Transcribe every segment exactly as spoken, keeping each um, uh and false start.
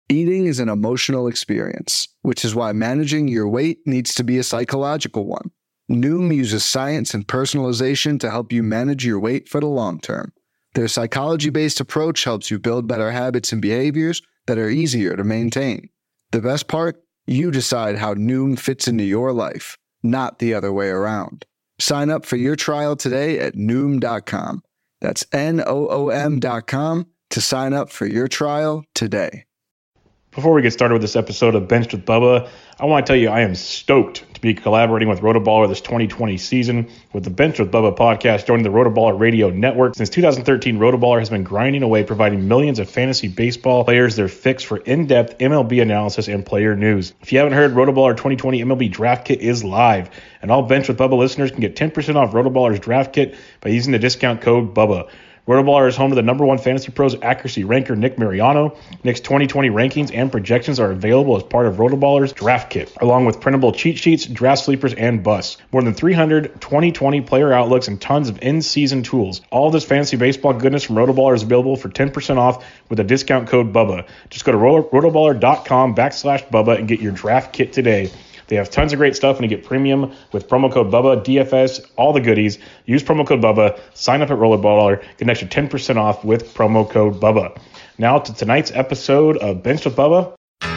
Eating is an emotional experience, which is why managing your weight needs to be a psychological one. Noom uses science and personalization to help you manage your weight for the long term. Their psychology-based approach helps you build better habits and behaviors that are easier to maintain. The best part? You decide how Noom fits into your life, not the other way around. Sign up for your trial today at Noom dot com. That's N O O M dot com to sign up for your trial today. Before we get started with this episode of Benched with Bubba, I want to tell you I am stoked to be collaborating with Rotoballer this twenty twenty season. With the Benched with Bubba podcast joining the Rotoballer Radio Network. Since two thousand thirteen, Rotoballer has been grinding away, providing millions of fantasy baseball players their fix for in-depth M L B analysis and player news. If you haven't heard, Rotoballer twenty twenty M L B Draft Kit is live, and all Benched with Bubba listeners can get ten percent off Rotoballer's Draft Kit by using the discount code BUBBA. Rotoballer is home to the number one Fantasy Pros accuracy ranker, Nick Mariano. Nick's twenty twenty rankings and projections are available as part of Rotoballer's Draft Kit, along with printable cheat sheets, draft sleepers, and busts. More than three hundred twenty twenty player outlooks and tons of in-season tools. All this fantasy baseball goodness from Rotoballer is available for ten percent off with a discount code BUBBA. Just go to rotoballer.com backslash BUBBA and get your Draft Kit today. They have tons of great stuff, and you get premium with promo code BUBBA, D F S, all the goodies. Use promo code BUBBA, sign up at Rollerballer, get an extra ten percent off with promo code BUBBA. Now to tonight's episode of Benched with Bubba.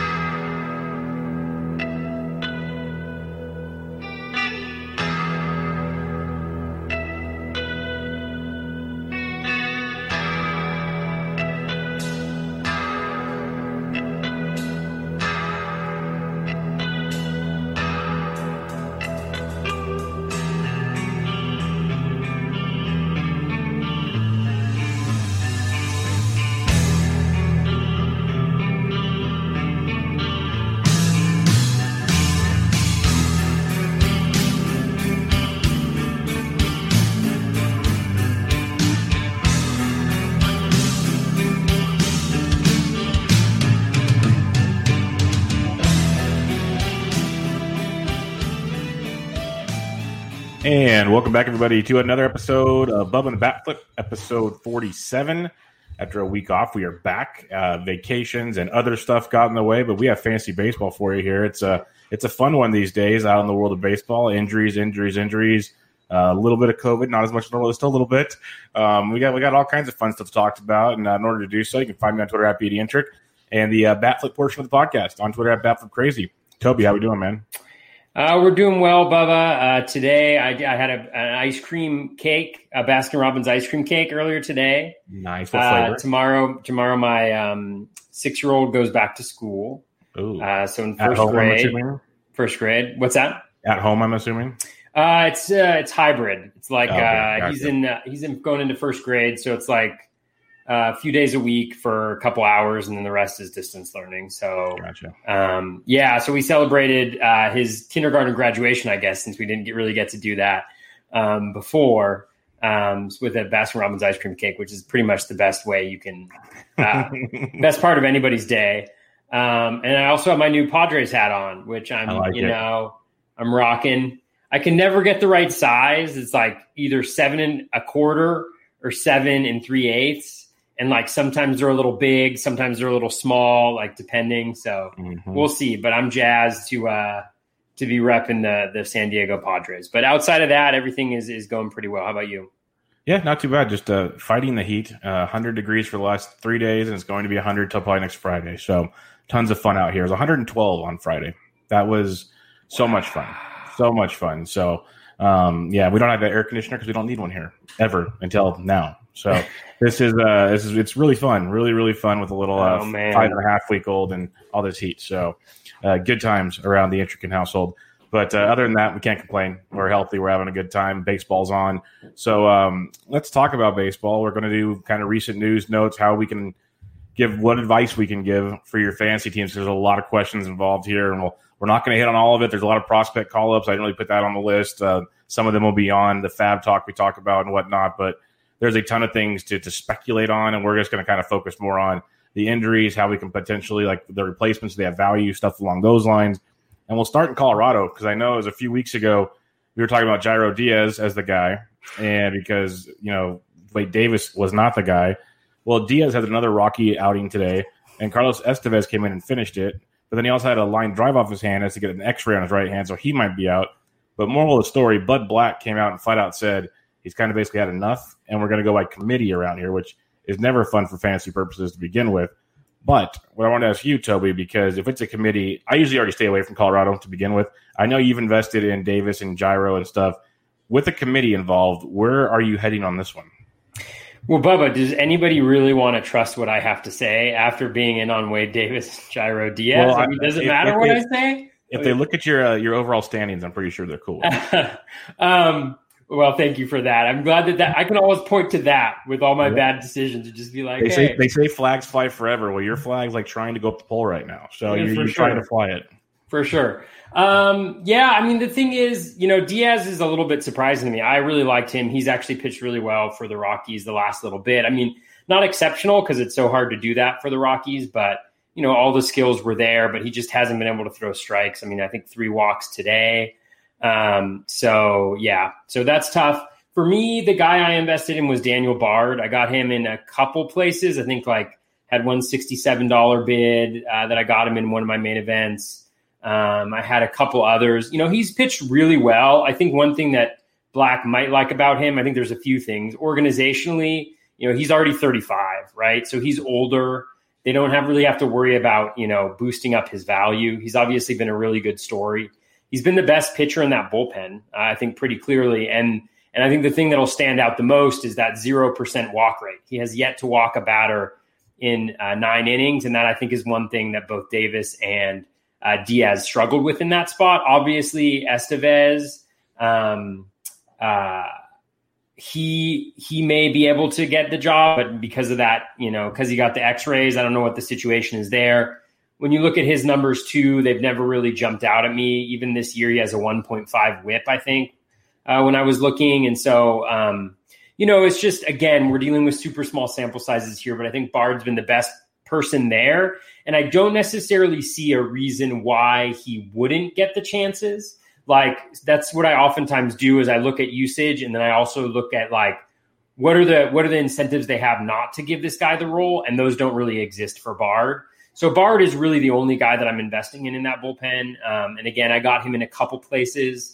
And welcome back, everybody, to another episode of Bubba and the Bat Flip, episode forty-seven. After a week off, we are back. Uh, vacations and other stuff got in the way, but we have fantasy baseball for you here. It's a it's a fun one these days out in the world of baseball. Injuries, injuries, injuries. Uh, a little bit of COVID, not as much as normal, still a little bit. Um, we got we got all kinds of fun stuff to talk about, and uh, in order to do so, you can find me on Twitter at BDintric and the uh, Bat Flip portion of the podcast on Twitter at BatFlipCrazy. Toby, how we doing, man? Uh, we're doing well, Bubba. Uh, today, I, I had a, an ice cream cake, a Baskin-Robbins ice cream cake earlier today. Nice. What flavor? Uh, tomorrow, tomorrow, my um, six-year-old goes back to school. Ooh. Uh, so in At first home, grade, I'm assuming? first grade. What's that? At home, I'm assuming. Uh, it's uh, it's hybrid. It's like Okay, uh, gotcha. he's in uh, he's in going into first grade, so it's like uh, a few days a week for a couple hours, and then the rest is distance learning. So, Gotcha. um, yeah, so we celebrated uh, his kindergarten graduation, I guess, since we didn't get, really get to do that um, before um, with a Baskin-Robbins ice cream cake, which is pretty much the best way you can, uh, best part of anybody's day. Um, and I also have my new Padres hat on, which I'm, I like you it. know, I'm rocking. I can never get the right size. It's like either seven and a quarter or seven and three eighths. And like sometimes they're a little big, sometimes they're a little small, like depending. So Mm-hmm. we'll see. But I'm jazzed to uh, to be repping the the San Diego Padres. But outside of that, everything is is going pretty well. How about you? Yeah, not too bad. Just uh, fighting the heat. Uh, one hundred degrees for the last three days, and it's going to be one hundred till probably next Friday. So tons of fun out here. It was one hundred twelve on Friday. That was so much fun. So much fun. So, um, yeah, we don't have an air conditioner because we don't need one here ever until now. So this is uh, this is it's really fun, really really fun with a little uh, Oh, man. five and a half week old and all this heat. So uh, good times around the Intrican household. But uh, other than that, we can't complain. We're healthy. We're having a good time. Baseball's on. So um, let's talk about baseball. We're going to do kind of recent news notes, how we can give what advice we can give for your fantasy teams. There's a lot of questions involved here, and we'll, we're not going to hit on all of it. There's a lot of prospect call-ups. I didn't really put that on the list. Uh, some of them will be on the Fab Talk we talk about and whatnot, but there's a ton of things to, to speculate on, and we're just going to kind of focus more on the injuries, how we can potentially, like the replacements, they have value, stuff along those lines. And we'll start in Colorado because I know it was a few weeks ago we were talking about Jairo Diaz as the guy, and because, you know, Wade Davis was not the guy. Well, Diaz had another rocky outing today. and Carlos Estevez came in and finished it. But then he also had a line drive off his hand, has to get an X-ray on his right hand, so he might be out. But moral of the story, Bud Black came out and flat out said he's kind of basically had enough, and we're going to go by committee around here, which is never fun for fantasy purposes to begin with. But what I want to ask you, Toby, because if it's a committee, I usually already stay away from Colorado to begin with. I know you've invested in Davis and Gyro and stuff. With a committee involved, where are you heading on this one? Well, Bubba, does anybody really want to trust what I have to say after being in on Wade Davis, Gyro Diaz? Well, I mean, does it if, matter if what they, I say? If they look at your uh, your overall standings, I'm pretty sure they're cool. um, well, thank you for that. I'm glad that, that I can always point to that with all my yeah. bad decisions and just be like, they hey. say they say flags fly forever. Well, your flag's like trying to go up the pole right now, so yeah, you're, you're sure. trying to fly it for sure. Um, yeah, I mean, the thing is, you know, Diaz is a little bit surprising to me. I really liked him. He's actually pitched really well for the Rockies the last little bit. I mean, not exceptional because it's so hard to do that for the Rockies, but, you know, all the skills were there, but he just hasn't been able to throw strikes. I mean, I think three walks today. Um, so, yeah, so that's tough. For me, the guy I invested in was Daniel Bard. I got him in a couple places. I think like had one sixty-seven dollars bid uh, that I got him in one of my main events. Um, I had a couple others. You know, he's pitched really well. I think one thing that Black might like about him, I think there's a few things. Organizationally, you know, he's already thirty-five, right? So he's older. They don't have really have to worry about, you know, boosting up his value. He's obviously been a really good story. He's been the best pitcher in that bullpen, uh, I think pretty clearly. And and I think the thing that'll stand out the most is that zero percent walk rate. He has yet to walk a batter in uh, nine innings. And that I think is one thing that both Davis and Uh, Diaz struggled with in that spot. Obviously, Estevez, um, uh, he he may be able to get the job, but because of that, you know, because he got the X-rays, I don't know what the situation is there. When you look at his numbers too, they've never really jumped out at me. Even this year, he has a one point five whip, I think, uh, when I was looking. And so, um, you know, it's just, again, we're dealing with super small sample sizes here, but I think Bard's been the best person there. And I don't necessarily see a reason why he wouldn't get the chances. Like, that's what I oftentimes do is I look at usage, and then I also look at like, what are the, what are the incentives they have not to give this guy the role? And those don't really exist for Bard. So Bard is really the only guy that I'm investing in in that bullpen. Um, and again, I got him in a couple places.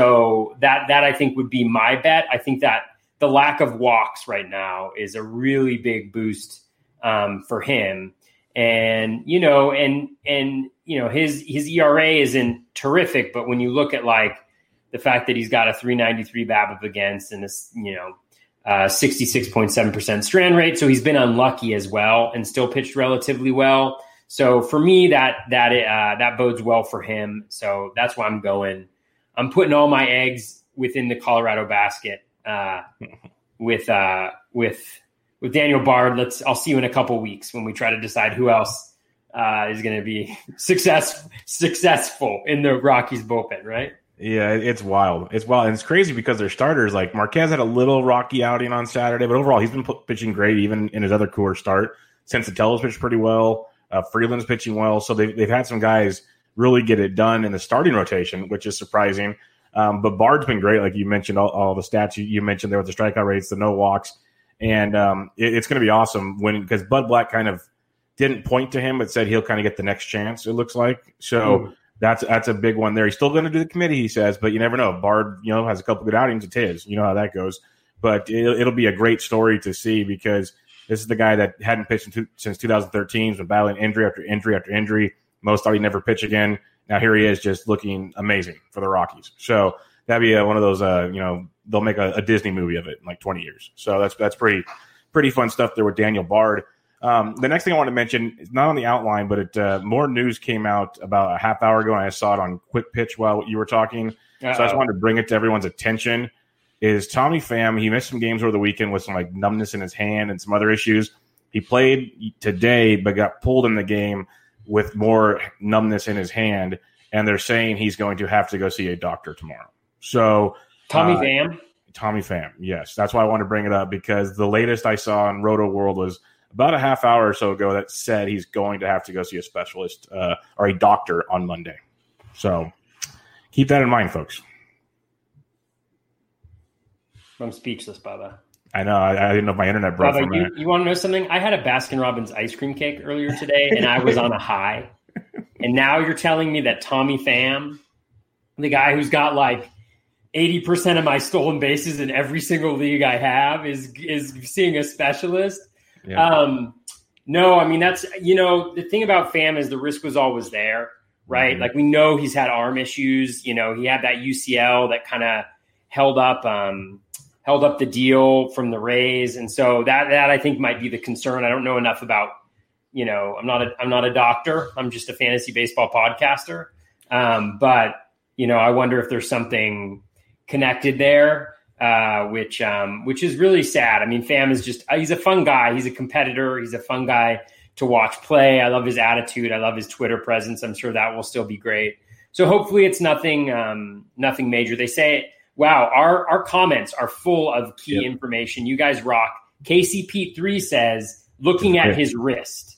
So that, that I think would be my bet. I think that the lack of walks right now is a really big boost um, for him. And, you know, and, and, you know, his, his E R A isn't terrific, but when you look at like the fact that he's got a three ninety-three BABIP against and this, you know, uh, sixty-six point seven percent strand rate. So he's been unlucky as well and still pitched relatively well. So for me, that, that, uh, that bodes well for him. So that's why I'm going, I'm putting all my eggs within the Colorado basket, uh, with, uh, with, With Daniel Bard. Let's. I'll see you in a couple weeks when we try to decide who else uh, is going to be success, successful in the Rockies bullpen, right? Yeah, it's wild. It's wild. And it's crazy because their starters, like Marquez had a little rocky outing on Saturday, but overall he's been pitching great even in his other Coors start. Sensatello's pitched pretty well. Uh, Freeland's pitching well. So they've, they've had some guys really get it done in the starting rotation, which is surprising. Um, but Bard's been great. Like you mentioned, all, all the stats you, you mentioned there with the strikeout rates, the no walks. And um, it, it's going to be awesome when because Bud Black kind of didn't point to him, but said he'll kind of get the next chance. It looks like so mm. that's that's a big one there. He's still going to do the committee, he says, but you never know. Bard, you know, has a couple good outings. It's his. You know how that goes. But it, it'll be a great story to see because this is the guy that hadn't pitched in two, since two thousand thirteen. He's been battling injury after injury after injury. Most thought he'd never pitch again. Now here he is, just looking amazing for the Rockies. So that'd be a, one of those, uh, you know. They'll make a, a Disney movie of it in like twenty years. So that's that's pretty pretty fun stuff there with Daniel Bard. Um, the next thing I want to mention is not on the outline, but it uh, more news came out about a half hour ago, and I saw it on Quick Pitch while you were talking. Uh-oh. So I just wanted to bring it to everyone's attention. Is Tommy Pham, he missed some games over the weekend with some like numbness in his hand and some other issues. He played today, but got pulled in the game with more numbness in his hand, and they're saying he's going to have to go see a doctor tomorrow. So Tommy uh, Pham? Tommy Pham, yes. That's why I want to bring it up because the latest I saw on Roto World was about a half hour or so ago that said he's going to have to go see a specialist uh, or a doctor on Monday. So keep that in mind, folks. I'm speechless, Bubba. I know. I, I didn't know if my internet broke. Rob, you, you want to know something? I had a Baskin-Robbins ice cream cake earlier today, and I was on a high. And now you're telling me that Tommy Pham, the guy who's got like eighty percent of my stolen bases in every single league I have, is is seeing a specialist? Yeah. Um, no, I mean, that's, you know, the thing about Pham is the risk was always there, right? Mm-hmm. Like, we know he's had arm issues. You know, he had that U C L that kind of held up um, held up the deal from the Rays. And so that, that I think might be the concern. I don't know enough about, you know, I'm not a, I'm not a doctor. I'm just a fantasy baseball podcaster. Um, but, you know, I wonder if there's something connected there. Uh, which um, which is really sad. I mean, Pham is just, he's a fun guy. He's a competitor. He's a fun guy to watch play. I love his attitude. I love his Twitter presence. I'm sure that will still be great. So hopefully it's nothing um, nothing major. They say, wow, our, our comments are full of key yep. information. You guys rock. K C Pete three says, looking at his wrist.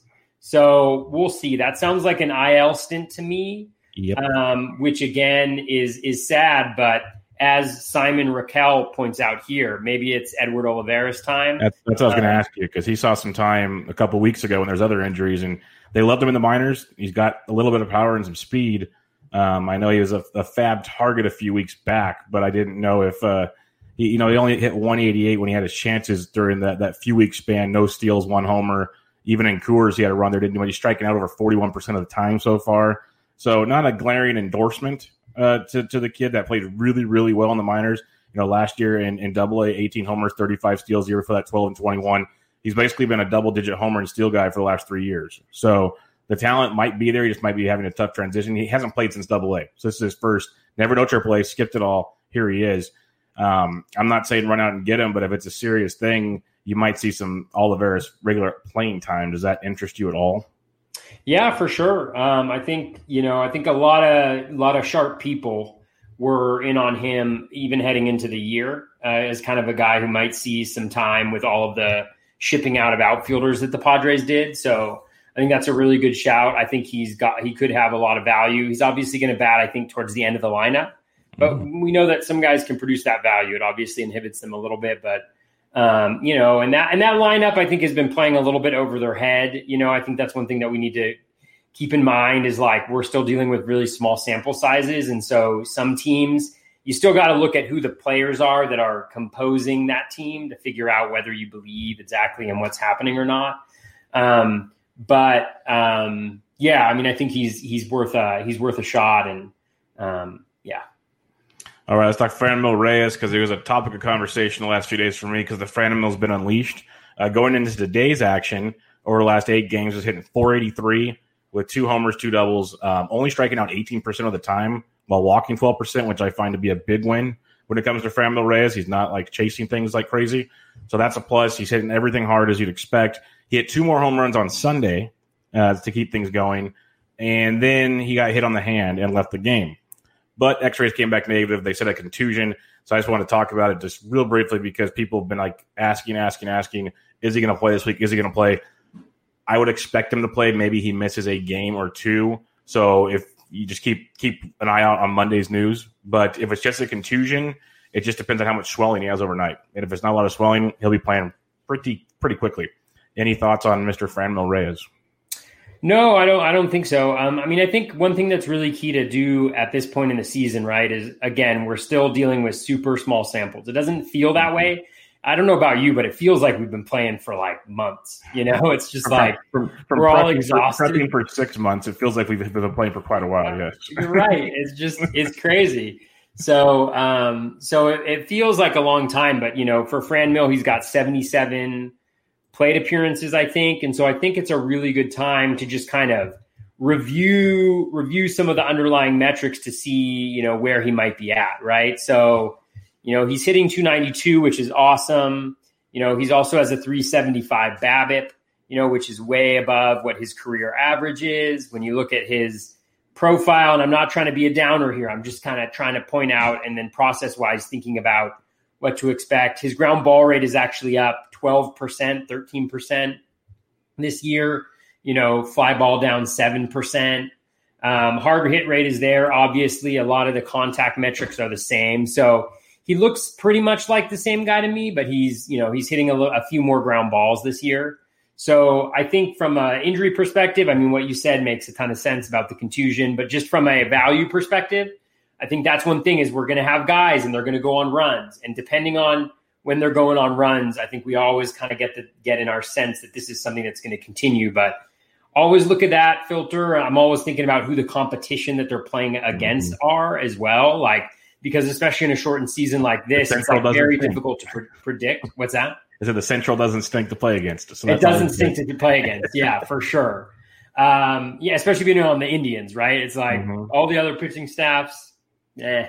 So we'll see. That sounds like an I L stint to me, yep. um, which again is is sad, but as Simon Raquel points out here, maybe it's Edward Olivares time. That's, that's what I was going to uh, ask you, because he saw some time a couple weeks ago when there's other injuries, and they loved him in the minors. He's got a little bit of power and some speed. Um, I know he was a, a fab target a few weeks back, but I didn't know if uh, he, you know, he only hit one eighty-eight when he had his chances during that that few week span. No steals, one homer. Even in Coors, he had a run there. Didn't know he's striking out over forty-one percent of the time so far. So not a glaring endorsement Uh, to, to the kid that played really, really well in the minors. You know, last year in, in double A, eighteen homers, thirty-five steals, the year for that twelve and twenty-one. He's basically been a double-digit homer and steal guy for the last three years. So the talent might be there. He just might be having a tough transition. He hasn't played since double A. So this is his first. Never no triple A, skipped it all. Here he is. Um, I'm not saying run out and get him, but if it's a serious thing, you might see some Olivares regular playing time. Does that interest you at all? Yeah, for sure. Um, I think, you know, I think a lot of a lot of sharp people were in on him even heading into the year uh, as kind of a guy who might see some time with all of the shipping out of outfielders that the Padres did. So I think that's a really good shout. I think he's got he could have a lot of value. He's obviously going to bat, I think, towards the end of the lineup. But mm-hmm. we know that some guys can produce that value. It obviously inhibits them a little bit, but Um, you know, and that and that lineup, I think, has been playing a little bit over their head. You know, I think that's one thing that we need to keep in mind is like we're still dealing with really small sample sizes. And so some teams, you still got to look at who the players are that are composing that team to figure out whether you believe exactly in what's happening or not. Um, but um, yeah, I mean, I think he's he's worth a, he's worth a shot. And um, yeah. All right, let's talk Franmil Reyes because it was a topic of conversation the last few days for me because the Franmil's been unleashed. Uh, going into today's action, over the last eight games, was hitting four eighty-three with two homers, two doubles, um, only striking out eighteen percent of the time while walking twelve percent, which I find to be a big win when it comes to Franmil Reyes. He's not like chasing things like crazy. So that's a plus. He's hitting everything hard as you'd expect. He hit two more home runs on Sunday uh, to keep things going, and then he got hit on the hand and left the game. But x-rays came back negative. They said a contusion. So I just want to talk about it just real briefly because people have been like asking, asking, asking, is he going to play this week? Is he going to play? I would expect him to play. Maybe he misses a game or two. So if you just keep keep an eye out on Monday's news. But if it's just a contusion, it just depends on how much swelling he has overnight. And if it's not a lot of swelling, he'll be playing pretty pretty quickly. Any thoughts on Mister Franmil Reyes? No, I don't. I don't think so. Um, I mean, I think one thing that's really key to do at this point in the season, right, is again we're still dealing with super small samples. It doesn't feel that way. I don't know about you, but it feels like we've been playing for like months. You know, it's just like from, from we're all prepping, exhausted. Prepping for six months, it feels like we've been playing for quite a while. Yes, you're right. It's just it's crazy. So, um, so it, it feels like a long time, but you know, for Franmil, he's got seventy-seven plate appearances, I think. And so I think it's a really good time to just kind of review, review some of the underlying metrics to see, you know, where he might be at. Right. So, you know, he's hitting two ninety-two, which is awesome. You know, he's also has a three seventy-five BABIP, you know, which is way above what his career average is. When you look at his profile, and I'm not trying to be a downer here, I'm just kind of trying to point out and then process wise thinking about what to expect. His ground ball rate is actually up twelve percent, thirteen percent this year. You know, fly ball down seven percent. Um, hard hit rate is there. Obviously, a lot of the contact metrics are the same. So he looks pretty much like the same guy to me, but he's, you know, he's hitting a, a few more ground balls this year. So I think from an injury perspective, I mean, what you said makes a ton of sense about the contusion, but just from a value perspective, I think that's one thing is we're going to have guys and they're going to go on runs. And depending on when they're going on runs, I think we always kind of get to get in our sense that this is something that's going to continue, but always look at that filter. I'm always thinking about who the competition that they're playing against mm-hmm. are as well. Like, because especially in a shortened season like this, it's like very stink. difficult to pre- predict. What's that? I said the Central doesn't stink to play against. So it doesn't stink to play against. Yeah, for sure. Um, yeah, especially being on the Indians, right? It's like mm-hmm. all the other pitching staffs, eh.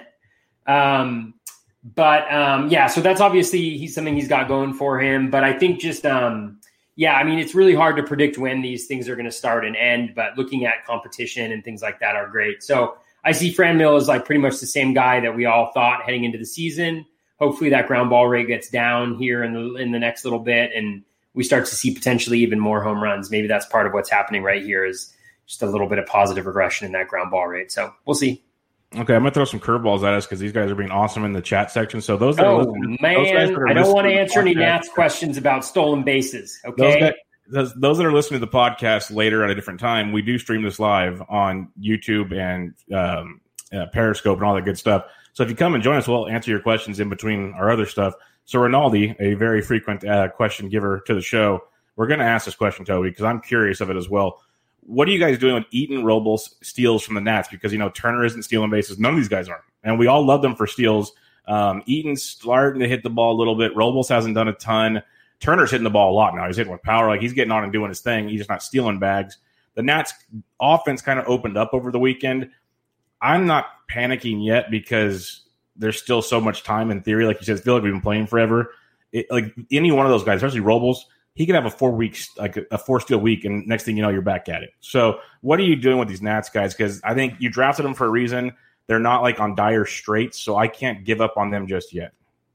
Um, but um, yeah, so that's obviously he's something he's got going for him. But I think just um, yeah, I mean, it's really hard to predict when these things are going to start and end. But looking at competition and things like that are great. So I see Franmil as like pretty much the same guy that we all thought heading into the season. Hopefully that ground ball rate gets down here in the in the next little bit, and we start to see potentially even more home runs. Maybe that's part of what's happening right here is just a little bit of positive regression in that ground ball rate. So we'll see. Okay, I'm gonna throw some curveballs at us because these guys are being awesome in the chat section. So those that oh are listening, man, are I don't want to answer any Nats questions about stolen bases. Okay, those, guys, those, those that are listening to the podcast later at a different time, we do stream this live on YouTube and um, uh, Periscope and all that good stuff. So if you come and join us, we'll answer your questions in between our other stuff. So Rinaldi, a very frequent uh, question giver to the show, we're going to ask this question, Toby, because I'm curious of it as well. What are you guys doing with Eaton, Robles, steals from the Nats? Because, you know, Turner isn't stealing bases. None of these guys aren't. And we all love them for steals. Um, Eaton's starting to hit the ball a little bit. Robles hasn't done a ton. Turner's hitting the ball a lot now. He's hitting with power. Like, he's getting on and doing his thing. He's just not stealing bags. The Nats offense kind of opened up over the weekend. I'm not panicking yet because there's still so much time in theory. Like you said, I feel like we've been playing forever. It, like any one of those guys, especially Robles, he could have a four weeks, like a, a four steal week, and next thing you know, you're back at it. So what are you doing with these Nats guys? Because I think you drafted them for a reason. They're not like on dire straits, so I can't give up on them just yet.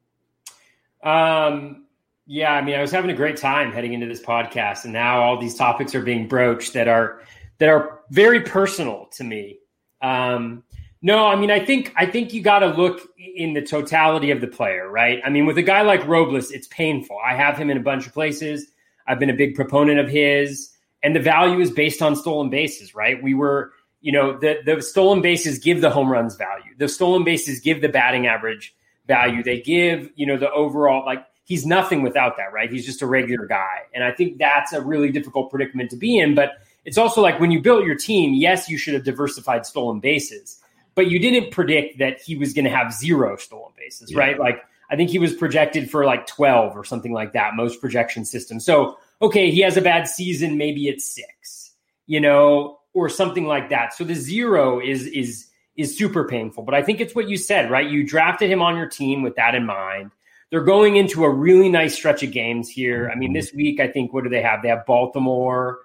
Um. Yeah, I mean, I was having a great time heading into this podcast, and now all these topics are being broached that are that are very personal to me. Um, no, I mean, I think I think you got to look in the totality of the player, right? I mean, with a guy like Robles, it's painful. I have him in a bunch of places. I've been a big proponent of his, and the value is based on stolen bases, right? We were, you know, the the stolen bases give the home runs value. The stolen bases give the batting average value. They give, you know, the overall, like, he's nothing without that, right? He's just a regular guy. And I think that's a really difficult predicament to be in, but it's also like when you built your team, yes, you should have diversified stolen bases, but you didn't predict that he was going to have zero stolen bases, yeah. right? Like, I think he was projected for like twelve or something like that, most projection systems. So, okay, he has a bad season, maybe it's six, you know, or something like that. So the zero is is is super painful. But I think it's what you said, right? You drafted him on your team with that in mind. They're going into a really nice stretch of games here. I mean, this week, I think, what do they have? They have Baltimore.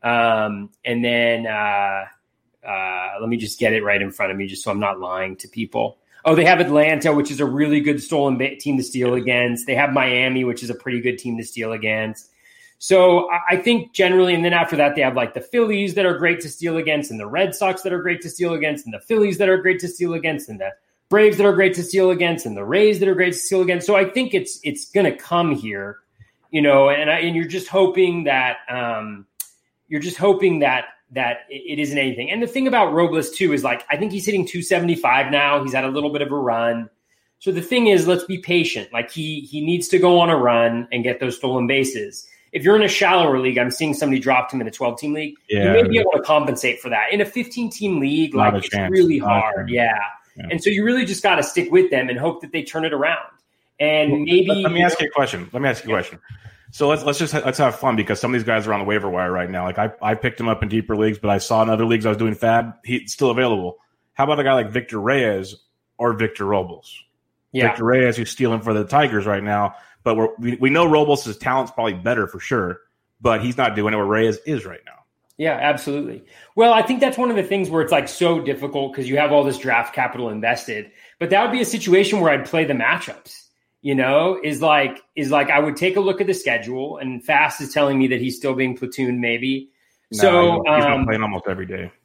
Um, and then uh, uh, let me just get it right in front of me just so I'm not lying to people. Oh, they have Atlanta, which is a really good stolen ba- team to steal against. They have Miami, which is a pretty good team to steal against. So I, I think generally, and then after that, they have like the Phillies that are great to steal against, and the Red Sox that are great to steal against, and the Phillies that are great to steal against, and the Braves that are great to steal against, and the Rays that are great to steal against. So I think it's it's going to come here, you know, and I, and you're just hoping that um, you're just hoping that that it isn't anything. And the thing about Robles too is, like, I think he's hitting two seventy-five now. He's had a little bit of a run. So the thing is, let's be patient. Like, he he needs to go on a run and get those stolen bases. If you're in a shallower league, I'm seeing somebody dropped him in a twelve-team league. Yeah, you may be able to compensate for that. In a fifteen-team league, like, it's chance. really Not hard. Yeah. yeah. And so you really just got to stick with them and hope that they turn it around. And well, maybe let me ask you a question. Let me ask you a question. So let's let's just let's have fun, because some of these guys are on the waiver wire right now. Like, I, I picked him up in deeper leagues, but I saw in other leagues I was doing fab. He's still available. How about a guy like Victor Reyes or Victor Robles? Yeah. Victor Reyes, who's stealing for the Tigers right now, but we're, we we know Robles' talent's probably better for sure, but he's not doing it where Reyes is right now. Yeah, absolutely. Well, I think that's one of the things where it's like so difficult because you have all this draft capital invested, but that would be a situation where I'd play the matchups. You know, is like is like I would take a look at the schedule, and Fast is telling me that he's still being platooned, maybe. No, so he's, he's um, not playing almost every day.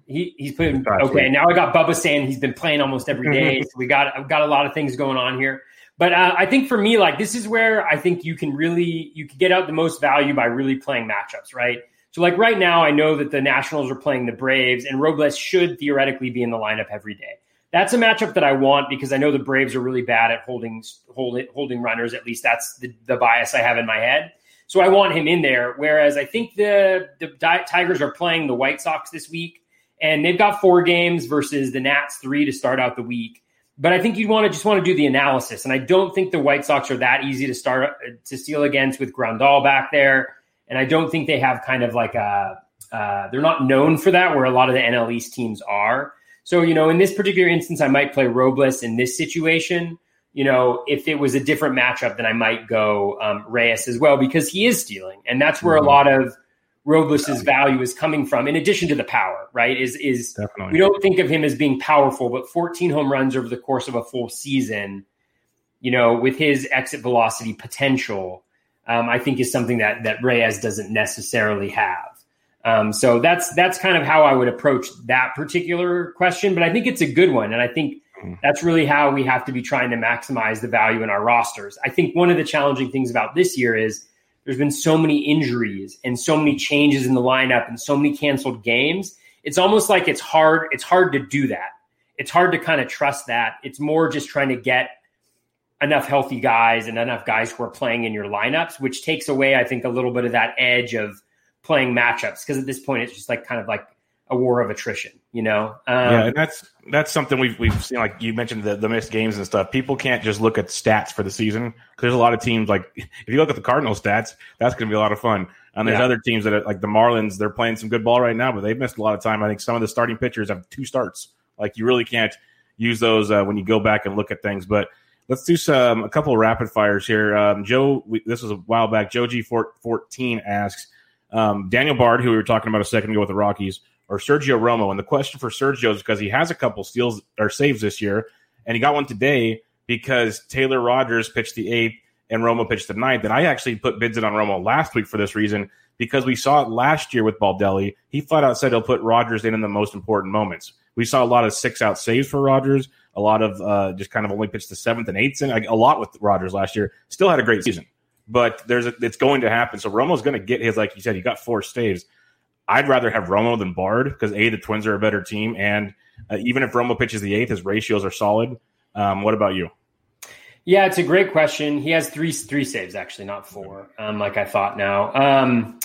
He he's playing okay. Now I got Bubba saying he's been playing almost every day. So we got I've got a lot of things going on here. But uh, I think for me, like this is where I think you can really you can get out the most value by really playing matchups, right? So like right now, I know that the Nationals are playing the Braves, and Robles should theoretically be in the lineup every day. That's a matchup that I want because I know the Braves are really bad at holding holding holding runners. At least that's the, the bias I have in my head. So I want him in there. Whereas I think the the Tigers are playing the White Sox this week, and they've got four games versus the Nats three to start out the week. But I think you'd want to just want to do the analysis. And I don't think the White Sox are that easy to start to steal against with Grandal back there. And I don't think they have kind of like a, uh, they're not known for that where a lot of the N L East teams are. So, you know, in this particular instance, I might play Robles in this situation. You know, if it was a different matchup, then I might go um, Reyes as well because he is stealing. And that's where mm-hmm. a lot of Robles' value is coming from, in addition to the power, right? Is is Definitely. We don't think of him as being powerful, but fourteen home runs over the course of a full season, you know, with his exit velocity potential, um, I think is something that that Reyes doesn't necessarily have. Um, so that's that's kind of how I would approach that particular question. But I think it's a good one, and I think that's really how we have to be trying to maximize the value in our rosters. I think one of the challenging things about this year is there's been so many injuries and so many changes in the lineup and so many canceled games. It's almost like it's hard. It's hard to do that. It's hard to kind of trust that. It's more just trying to get enough healthy guys and enough guys who are playing in your lineups, which takes away, I think, a little bit of that edge of playing matchups. Because at this point, it's just like kind of like a war of attrition, you know? Um, yeah, and that's that's something we've we've seen. Like you mentioned, the, the missed games and stuff. People can't just look at stats for the season because there's a lot of teams. Like if you look at the Cardinals stats, that's going to be a lot of fun. And there's yeah. other teams that are, like the Marlins, they're playing some good ball right now, but they've missed a lot of time. I think some of the starting pitchers have two starts. Like you really can't use those uh, when you go back and look at things. But let's do some a couple of rapid fires here. Um, Joe, we, this was a while back. Joe G fourteen asks um, Daniel Bard, who we were talking about a second ago with the Rockies, or Sergio Romo. And the question for Sergio is because he has a couple steals or saves this year, and he got one today because Taylor Rogers pitched the eighth and Romo pitched the ninth. And I actually put bids in on Romo last week for this reason because we saw it last year with Baldelli. He flat out said he'll put Rogers in in the most important moments. We saw a lot of six-out saves for Rogers, a lot of uh, just kind of only pitched the seventh and eighth, and a lot with Rogers last year. Still had a great season. But there's a, it's going to happen. So Romo's going to get his, like you said, he got four saves. I'd rather have Romo than Bard because, A, the Twins are a better team, and uh, even if Romo pitches the eighth, his ratios are solid. Um, what about you? Yeah, it's a great question. He has three three saves, actually, not four, um, like I thought now. Um,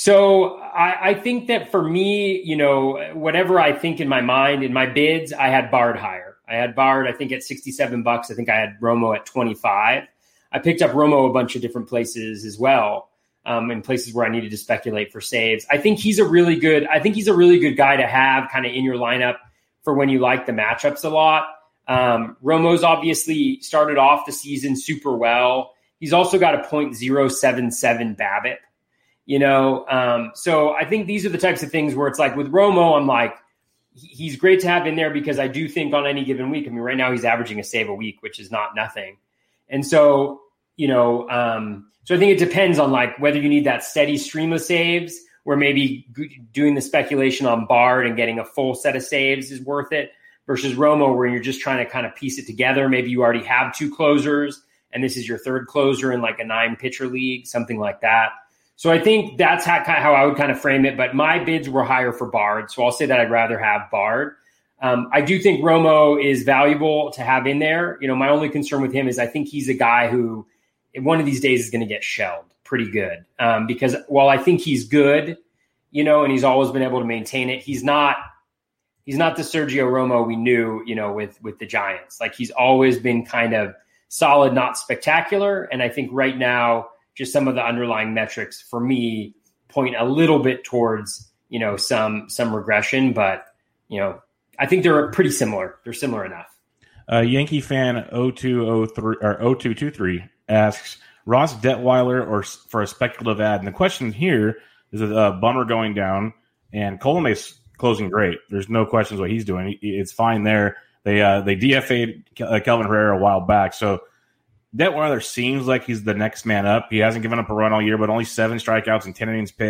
so I, I think that for me, you know, whatever I think in my mind, in my bids, I had Bard higher. I had Bard, I think, at sixty-seven bucks. I think I had Romo at twenty-five. I picked up Romo a bunch of different places as well. Um, in places where I needed to speculate for saves. I think he's a really good, I think he's a really good guy to have kind of in your lineup for when you like the matchups a lot. Um, Romo's obviously started off the season super well. He's also got a point oh seven seven BABIP, you know? Um, so I think these are the types of things where it's like with Romo, I'm like, he's great to have in there because I do think on any given week, I mean, right now he's averaging a save a week, which is not nothing. And so, you know, um, So I think it depends on like whether you need that steady stream of saves where maybe doing the speculation on Bard and getting a full set of saves is worth it versus Romo where you're just trying to kind of piece it together. Maybe you already have two closers and this is your third closer in like a nine pitcher league, something like that. So I think that's how, how I would kind of frame it. But my bids were higher for Bard. So I'll say that I'd rather have Bard. Um, I do think Romo is valuable to have in there. You know, my only concern with him is I think he's a guy who one of these days is going to get shelled pretty good um, because while I think he's good, you know, and he's always been able to maintain it, he's not, he's not the Sergio Romo we knew, you know, with, with the Giants. Like he's always been kind of solid, not spectacular. And I think right now, just some of the underlying metrics for me point a little bit towards, you know, some, some regression, but, you know, I think they're pretty similar. They're similar enough. Uh, Yankee fan oh two oh three or oh two two three asks Ross Detweiler or for a speculative ad. And the question here is a uh, Bummer going down and Colomé closing great. There's no questions what he's doing. It's fine there. They uh, they D F A'd Kelvin Herrera a while back. So Detweiler seems like he's the next man up. He hasn't given up a run all year, but only seven strikeouts and ten innings pitched.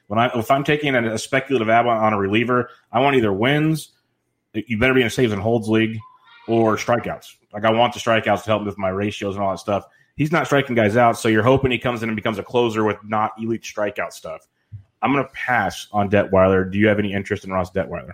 When I if I'm taking a, a speculative ad on, on a reliever, I want either wins. You better be in a saves and holds league, or strikeouts. Like I want the strikeouts to help me with my ratios and all that stuff. He's not striking guys out, so you're hoping he comes in and becomes a closer with not elite strikeout stuff. I'm going to pass on Detweiler. Do you have any interest in Ross Detweiler?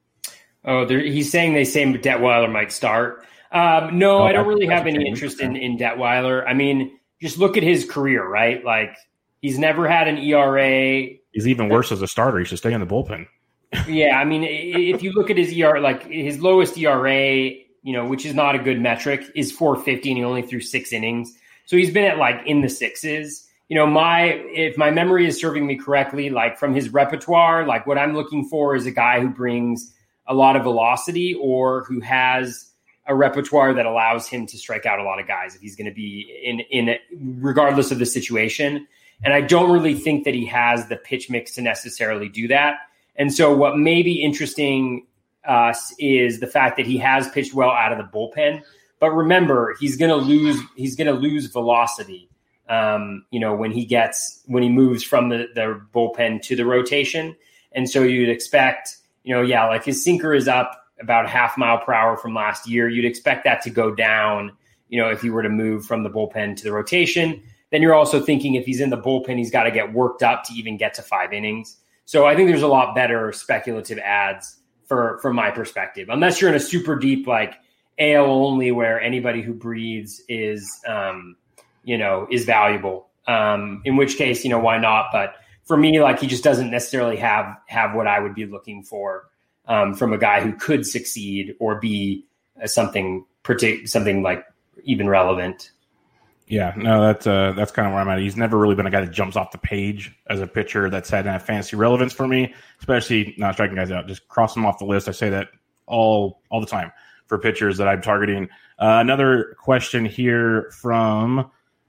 Oh, he's saying they say Detweiler might start. Um, no, oh, I don't really have any interest in, in Detweiler. I mean, just look at his career, right? Like he's never had an E R A. He's even worse as a starter. He should stay in the bullpen. Yeah, I mean, if you look at his E R A, like his lowest E R A, you know, which is not a good metric, is four fifty, and he only threw six innings. So he's been at like in the sixes. You know, my if my memory is serving me correctly, like from his repertoire, like what I'm looking for is a guy who brings a lot of velocity or who has a repertoire that allows him to strike out a lot of guys if he's going to be in in regardless of the situation. And I don't really think that he has the pitch mix to necessarily do that. And so what may be interesting uh, is the fact that he has pitched well out of the bullpen. But remember, he's going to lose. He's going to lose velocity. Um, you know, when he gets when he moves from the, the bullpen to the rotation, and so you'd expect, you know, yeah, like his sinker is up about half mile per hour from last year. You'd expect that to go down. You know, if he were to move from the bullpen to the rotation, then you're also thinking if he's in the bullpen, he's got to get worked up to even get to five innings. So I think there's a lot better speculative ads for from my perspective, unless you're in a super deep like A L only where anybody who breathes is, um, you know, is valuable. Um, in which case, you know, why not? But for me, like he just doesn't necessarily have have what I would be looking for um, from a guy who could succeed or be uh, something partic- something like even relevant. Yeah, no, that's uh, that's kind of where I'm at. He's never really been a guy that jumps off the page as a pitcher that's had that fantasy relevance for me, especially not striking guys out. Just cross them off the list. I say that all all the time for pitchers that I'm targeting. Uh, another question here from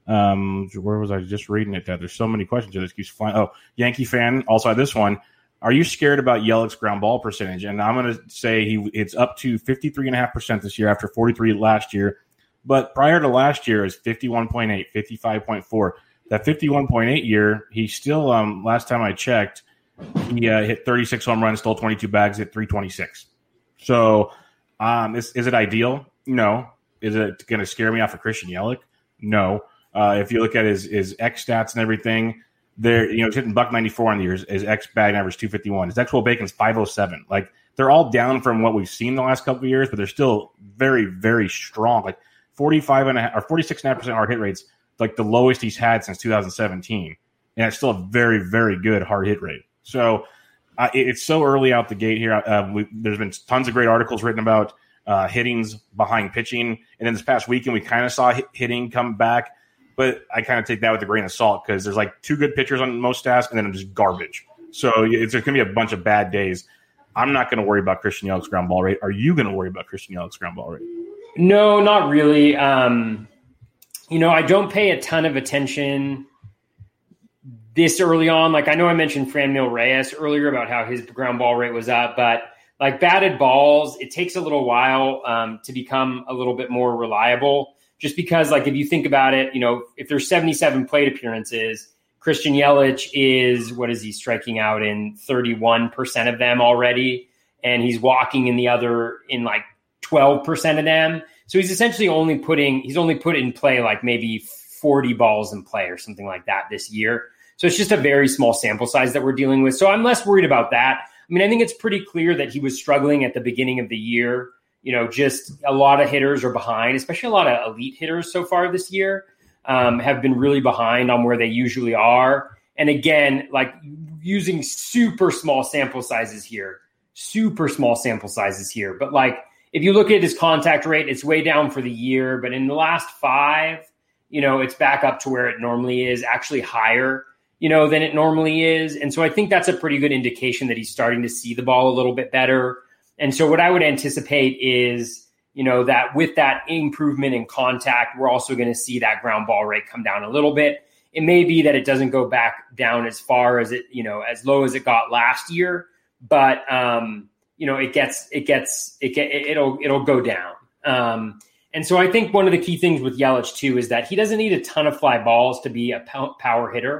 um, where was I just reading it? That there's so many questions here. This keeps flying. Oh, Yankee fan also had this one. Are you scared about Yelich's ground ball percentage? And I'm going to say he it's up to fifty-three point five percent this year after forty-three last year. But prior to last year, it was fifty-one point eight, fifty-five point four. That fifty-one point eight year, he still, um, last time I checked, he uh, hit thirty-six home runs, stole twenty-two bags, hit three twenty-six. So um, is, is it ideal? No. Is it going to scare me off of Christian Yelich? No. Uh, if you look at his, his X stats and everything, there, you know, he's hitting buck ninety-four on the years. His X batting average two fifty-one. His X-Will Bacon's five oh seven. Like, they're all down from what we've seen the last couple of years, but they're still very, very strong. Like, forty-five and a half or forty-six point five percent hard hit rates, like the lowest he's had since two thousand seventeen. And it's still a very, very good hard hit rate. So uh, it, it's so early out the gate here. Uh, we, there's been tons of great articles written about uh, hittings behind pitching. And then this past weekend, we kind of saw hit, hitting come back. But I kind of take that with a grain of salt because there's like two good pitchers on most staffs and then just garbage. So it's, there's going to be a bunch of bad days. I'm not going to worry about Christian Yelich's ground ball rate. Are you going to worry about Christian Yelich's ground ball rate? No, not really. Um, you know, I don't pay a ton of attention this early on. Like, I know I mentioned Franmil Reyes earlier about how his ground ball rate was up, but like batted balls, it takes a little while um, to become a little bit more reliable. Just because, like, if you think about it, you know, if there's seventy-seven plate appearances, Christian Yelich is, what is he striking out in thirty-one percent of them already? And he's walking in the other in like twelve percent of them. So he's essentially only putting, he's only put in play like maybe forty balls in play or something like that this year. So it's just a very small sample size that we're dealing with. So I'm less worried about that. I mean, I think it's pretty clear that he was struggling at the beginning of the year. You know, just a lot of hitters are behind, especially a lot of elite hitters so far this year um, have been really behind on where they usually are. And again, like using super small sample sizes here, super small sample sizes here. But like, if you look at his contact rate, it's way down for the year. But in the last five, you know, it's back up to where it normally is, actually higher, you know, than it normally is. And so I think that's a pretty good indication that he's starting to see the ball a little bit better. And so what I would anticipate is, you know, that with that improvement in contact, we're also going to see that ground ball rate come down a little bit. It may be that it doesn't go back down as far as it, you know, as low as it got last year, but, um, you know, it gets, it gets, it get, it'll, it'll go down. Um, and so I think one of the key things with Yelich too is that he doesn't need a ton of fly balls to be a power hitter,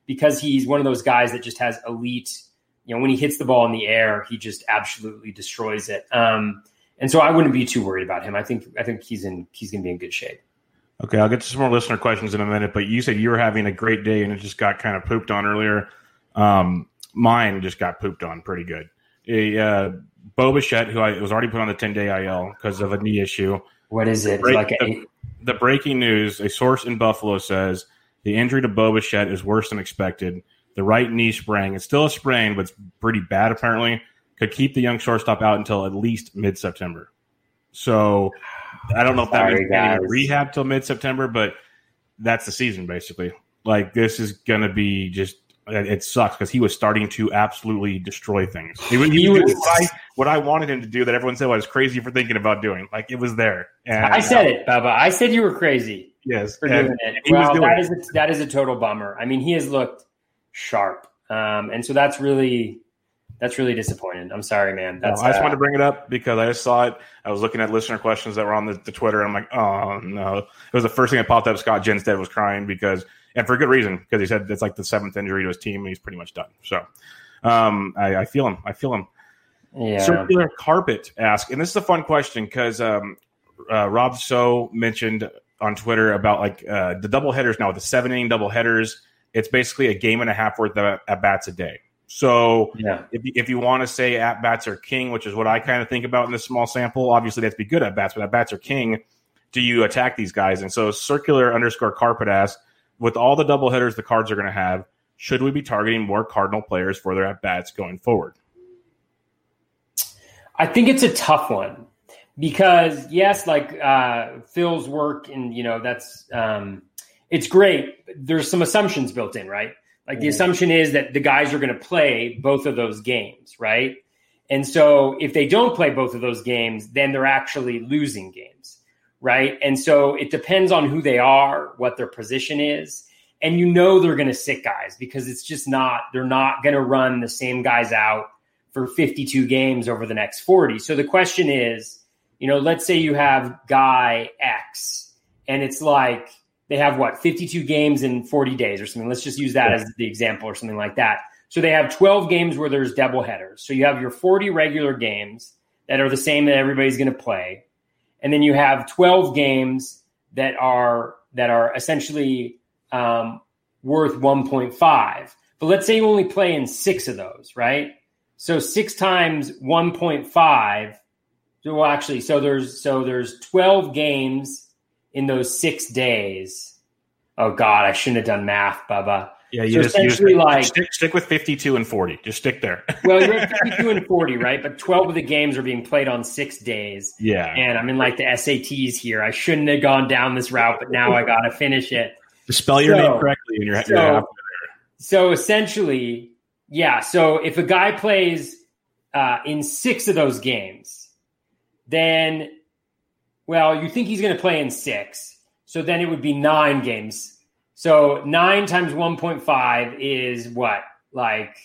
because he's one of those guys that just has elite, you know, when he hits the ball in the air, he just absolutely destroys it. Um, and so I wouldn't be too worried about him. I think I think he's in he's going to be in good shape. Okay, I'll get to some more listener questions in a minute, but you said you were having a great day and it just got kind of pooped on earlier. Um, mine just got pooped on pretty good. A, uh, Bo Bichette, who I was already put on the ten-day I L because of a knee issue. What is it? Break, like a, the, the breaking news, a source in Buffalo says the injury to Bo Bichette is worse than expected. The right knee sprain, it's still a sprain, but it's pretty bad apparently, could keep the young shortstop out until at least mid-September. So I don't know if that Sorry, means guys. rehab till mid-September, but that's the season basically. Like this is going to be just it sucks because he was starting to absolutely destroy things. He, was, he was doing what I, what I wanted him to do that everyone said I was crazy for thinking about doing. Like it was there. And, I said it, Bubba. I said you were crazy. Yes, for and doing it. he Well, was doing that it. is a, that is a total bummer. I mean, he has looked sharp, um, and so that's really that's really disappointing. I'm sorry, man. That's No, I just uh, wanted to bring it up because I just saw it. I was looking at listener questions that were on the, the Twitter. And I'm like, oh no! It was the first thing that popped up. Scott Jenstead was crying because, and for good reason, because he said it's like the seventh injury to his team, and he's pretty much done. So, um, I, I feel him. I feel him. yeah. Circular Carpet asked, and this is a fun question because um, uh, Rob So mentioned on Twitter about like uh, the double headers now with the seven inning double headers. It's basically a game and a half worth of at bats a day. So Yeah. if you, if you want to say at bats are king, which is what I kind of think about in this small sample, obviously they have to be good at bats, but at bats are king. Do you attack these guys? And so Circular underscore Carpet asks, with all the double headers the Cards are going to have, should we be targeting more Cardinal players for their at bats going forward? I think it's a tough one because yes, like uh, Phil's work and you know that's um, it's great. There's some assumptions built in, right? Like the assumption is that the guys are going to play both of those games, right? And so if they don't play both of those games, then they're actually losing games, right? And so it depends on who they are, what their position is. And you know they're going to sit guys because it's just not, they're not going to run the same guys out for fifty-two games over the next forty. So the question is, you know, let's say you have guy X and it's like, they have what, fifty-two games in forty days or something. Let's just use that yeah. as the example or something like that. So they have twelve games where there's double headers. So you have your forty regular games that are the same that everybody's going to play. And then you have twelve games that are, that are essentially um, worth one point five. But let's say you only play in six of those, right? So six times one point five. Well, actually, so there's, so there's twelve games in those six days. Oh God, I shouldn't have done math, Bubba. Yeah, you so just, essentially you just like stick, stick with fifty-two and forty. Just stick there. Well, you're at fifty-two and forty, right? But twelve of the games are being played on six days. Yeah. And I'm in like the S A Ts here. I shouldn't have gone down this route, but now I got to finish it. Just spell your so, name correctly and you're, so, you're halfway there. So essentially, yeah. So if a guy plays uh, in six of those games, then, well, you think he's going to play in six. So then it would be nine games. So nine times one point five is what? Like,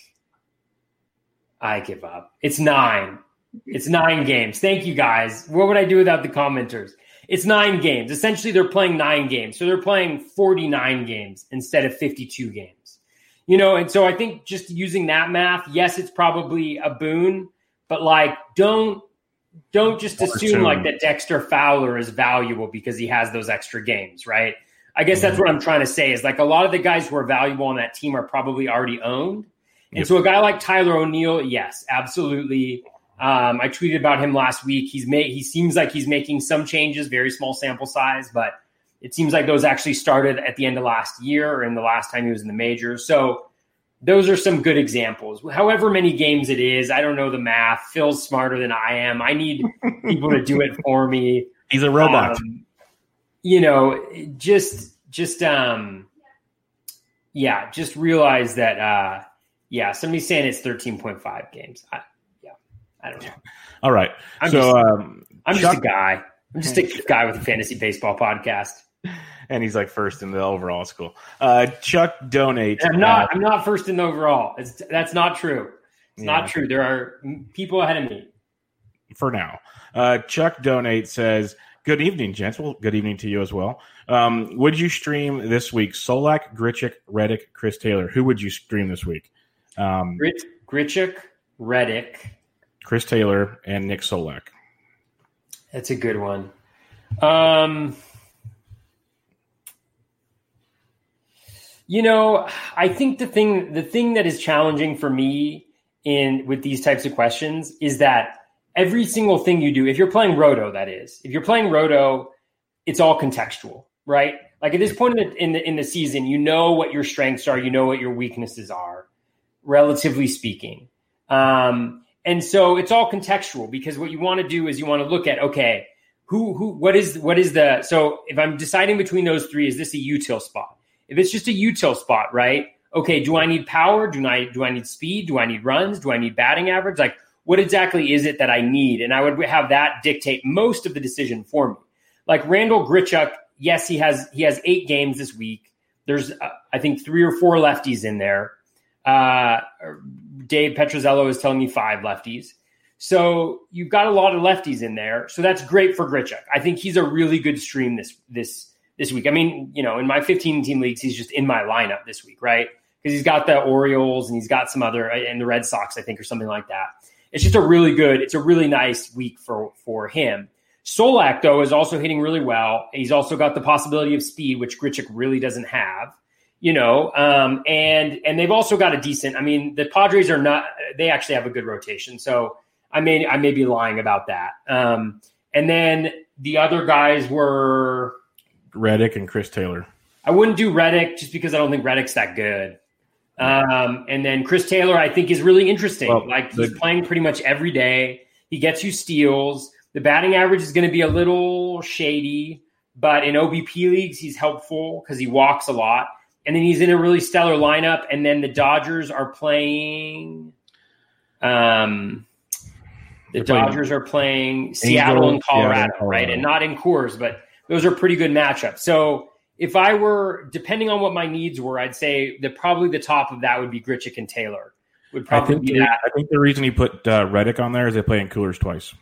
I give up. It's nine. It's nine games. Thank you, guys. What would I do without the commenters? It's nine games. Essentially, they're playing nine games. So they're playing forty-nine games instead of fifty-two games. You know, and so I think just using that math, yes, it's probably a boon, but like, don't Don't just assume like that Dexter Fowler is valuable because he has those extra games, right? I guess that's what I'm trying to say is like a lot of the guys who are valuable on that team are probably already owned. And yep. so a guy like Tyler O'Neill, yes, absolutely. Um, I tweeted about him last week. He's made, he seems like he's making some changes, very small sample size, but it seems like those actually started at the end of last year or in the last time he was in the majors. So those are some good examples. However many games it is, I don't know the math. Phil's smarter than I am. I need people to do it for me. He's a robot. Um, you know, just, just, um, yeah, just realize that, uh, yeah, somebody's saying it's thirteen point five games. I, yeah, I don't know. All right. I'm, so, just, um, I'm Chuck- just a guy. I'm just a guy with a fantasy baseball podcast. And he's like first in the overall school. Uh, Chuck donate. I'm not. I'm not first in the overall. It's, that's not true. It's Yeah. not true. There are people ahead of me. For now. Uh, Chuck donate says, Good evening, gents. Well, good evening to you as well. Um, would you stream this week Solak, Grichuk, Reddick, Chris Taylor? Who would you stream this week? Um, Grit, Grichuk, Reddick, Chris Taylor, and Nick Solak. That's a good one. Um, you know, I think the thing the thing that is challenging for me in with these types of questions is that every single thing you do, if you're playing Roto, that is, if you're playing Roto, it's all contextual, right? Like at this point in the, in the in the season, you know what your strengths are, you know what your weaknesses are, relatively speaking. Um, and so it's all contextual because what you want to do is you want to look at, okay, who who what is what is the so if I'm deciding between those three, is this a util spot? If it's just a util spot, right? Okay, do I need power? Do I do I need speed? Do I need runs? Do I need batting average? Like, what exactly is it that I need? And I would have that dictate most of the decision for me. Like Randall Grichuk, yes, he has he has eight games this week. There's, uh, I think, three or four lefties in there. Uh, Dave Petrozello is telling me five lefties. So you've got a lot of lefties in there. So that's great for Grichuk. I think he's a really good stream this this this week. I mean, you know, in my fifteen-team leagues, he's just in my lineup this week, right? Because he's got the Orioles and he's got some other, and the Red Sox, I think, or something like that. It's just a really good, it's a really nice week for, for him. Solak, though, is also hitting really well. He's also got the possibility of speed, which Grichuk really doesn't have, you know, um, and and they've also got a decent, I mean, the Padres are not, they actually have a good rotation. So I may, I may be lying about that. Um, and then the other guys were Reddick and Chris Taylor. I wouldn't do Reddick just because I don't think Reddick's that good. Um, and then Chris Taylor, I think, is really interesting. Well, like the, he's playing pretty much every day. He gets you steals. The batting average is going to be a little shady, but in O B P leagues, he's helpful because he walks a lot. And then he's in a really stellar lineup. And then the Dodgers are playing. Um, the Dodgers playing, are playing Seattle and Colorado, Colorado, right? And not in Coors, but those are pretty good matchups. So if I were, depending on what my needs were, I'd say that probably the top of that would be Grichuk and Taylor. Would probably I think be the, that. I think the reason he put uh, Reddick on there is they play in Coolers twice.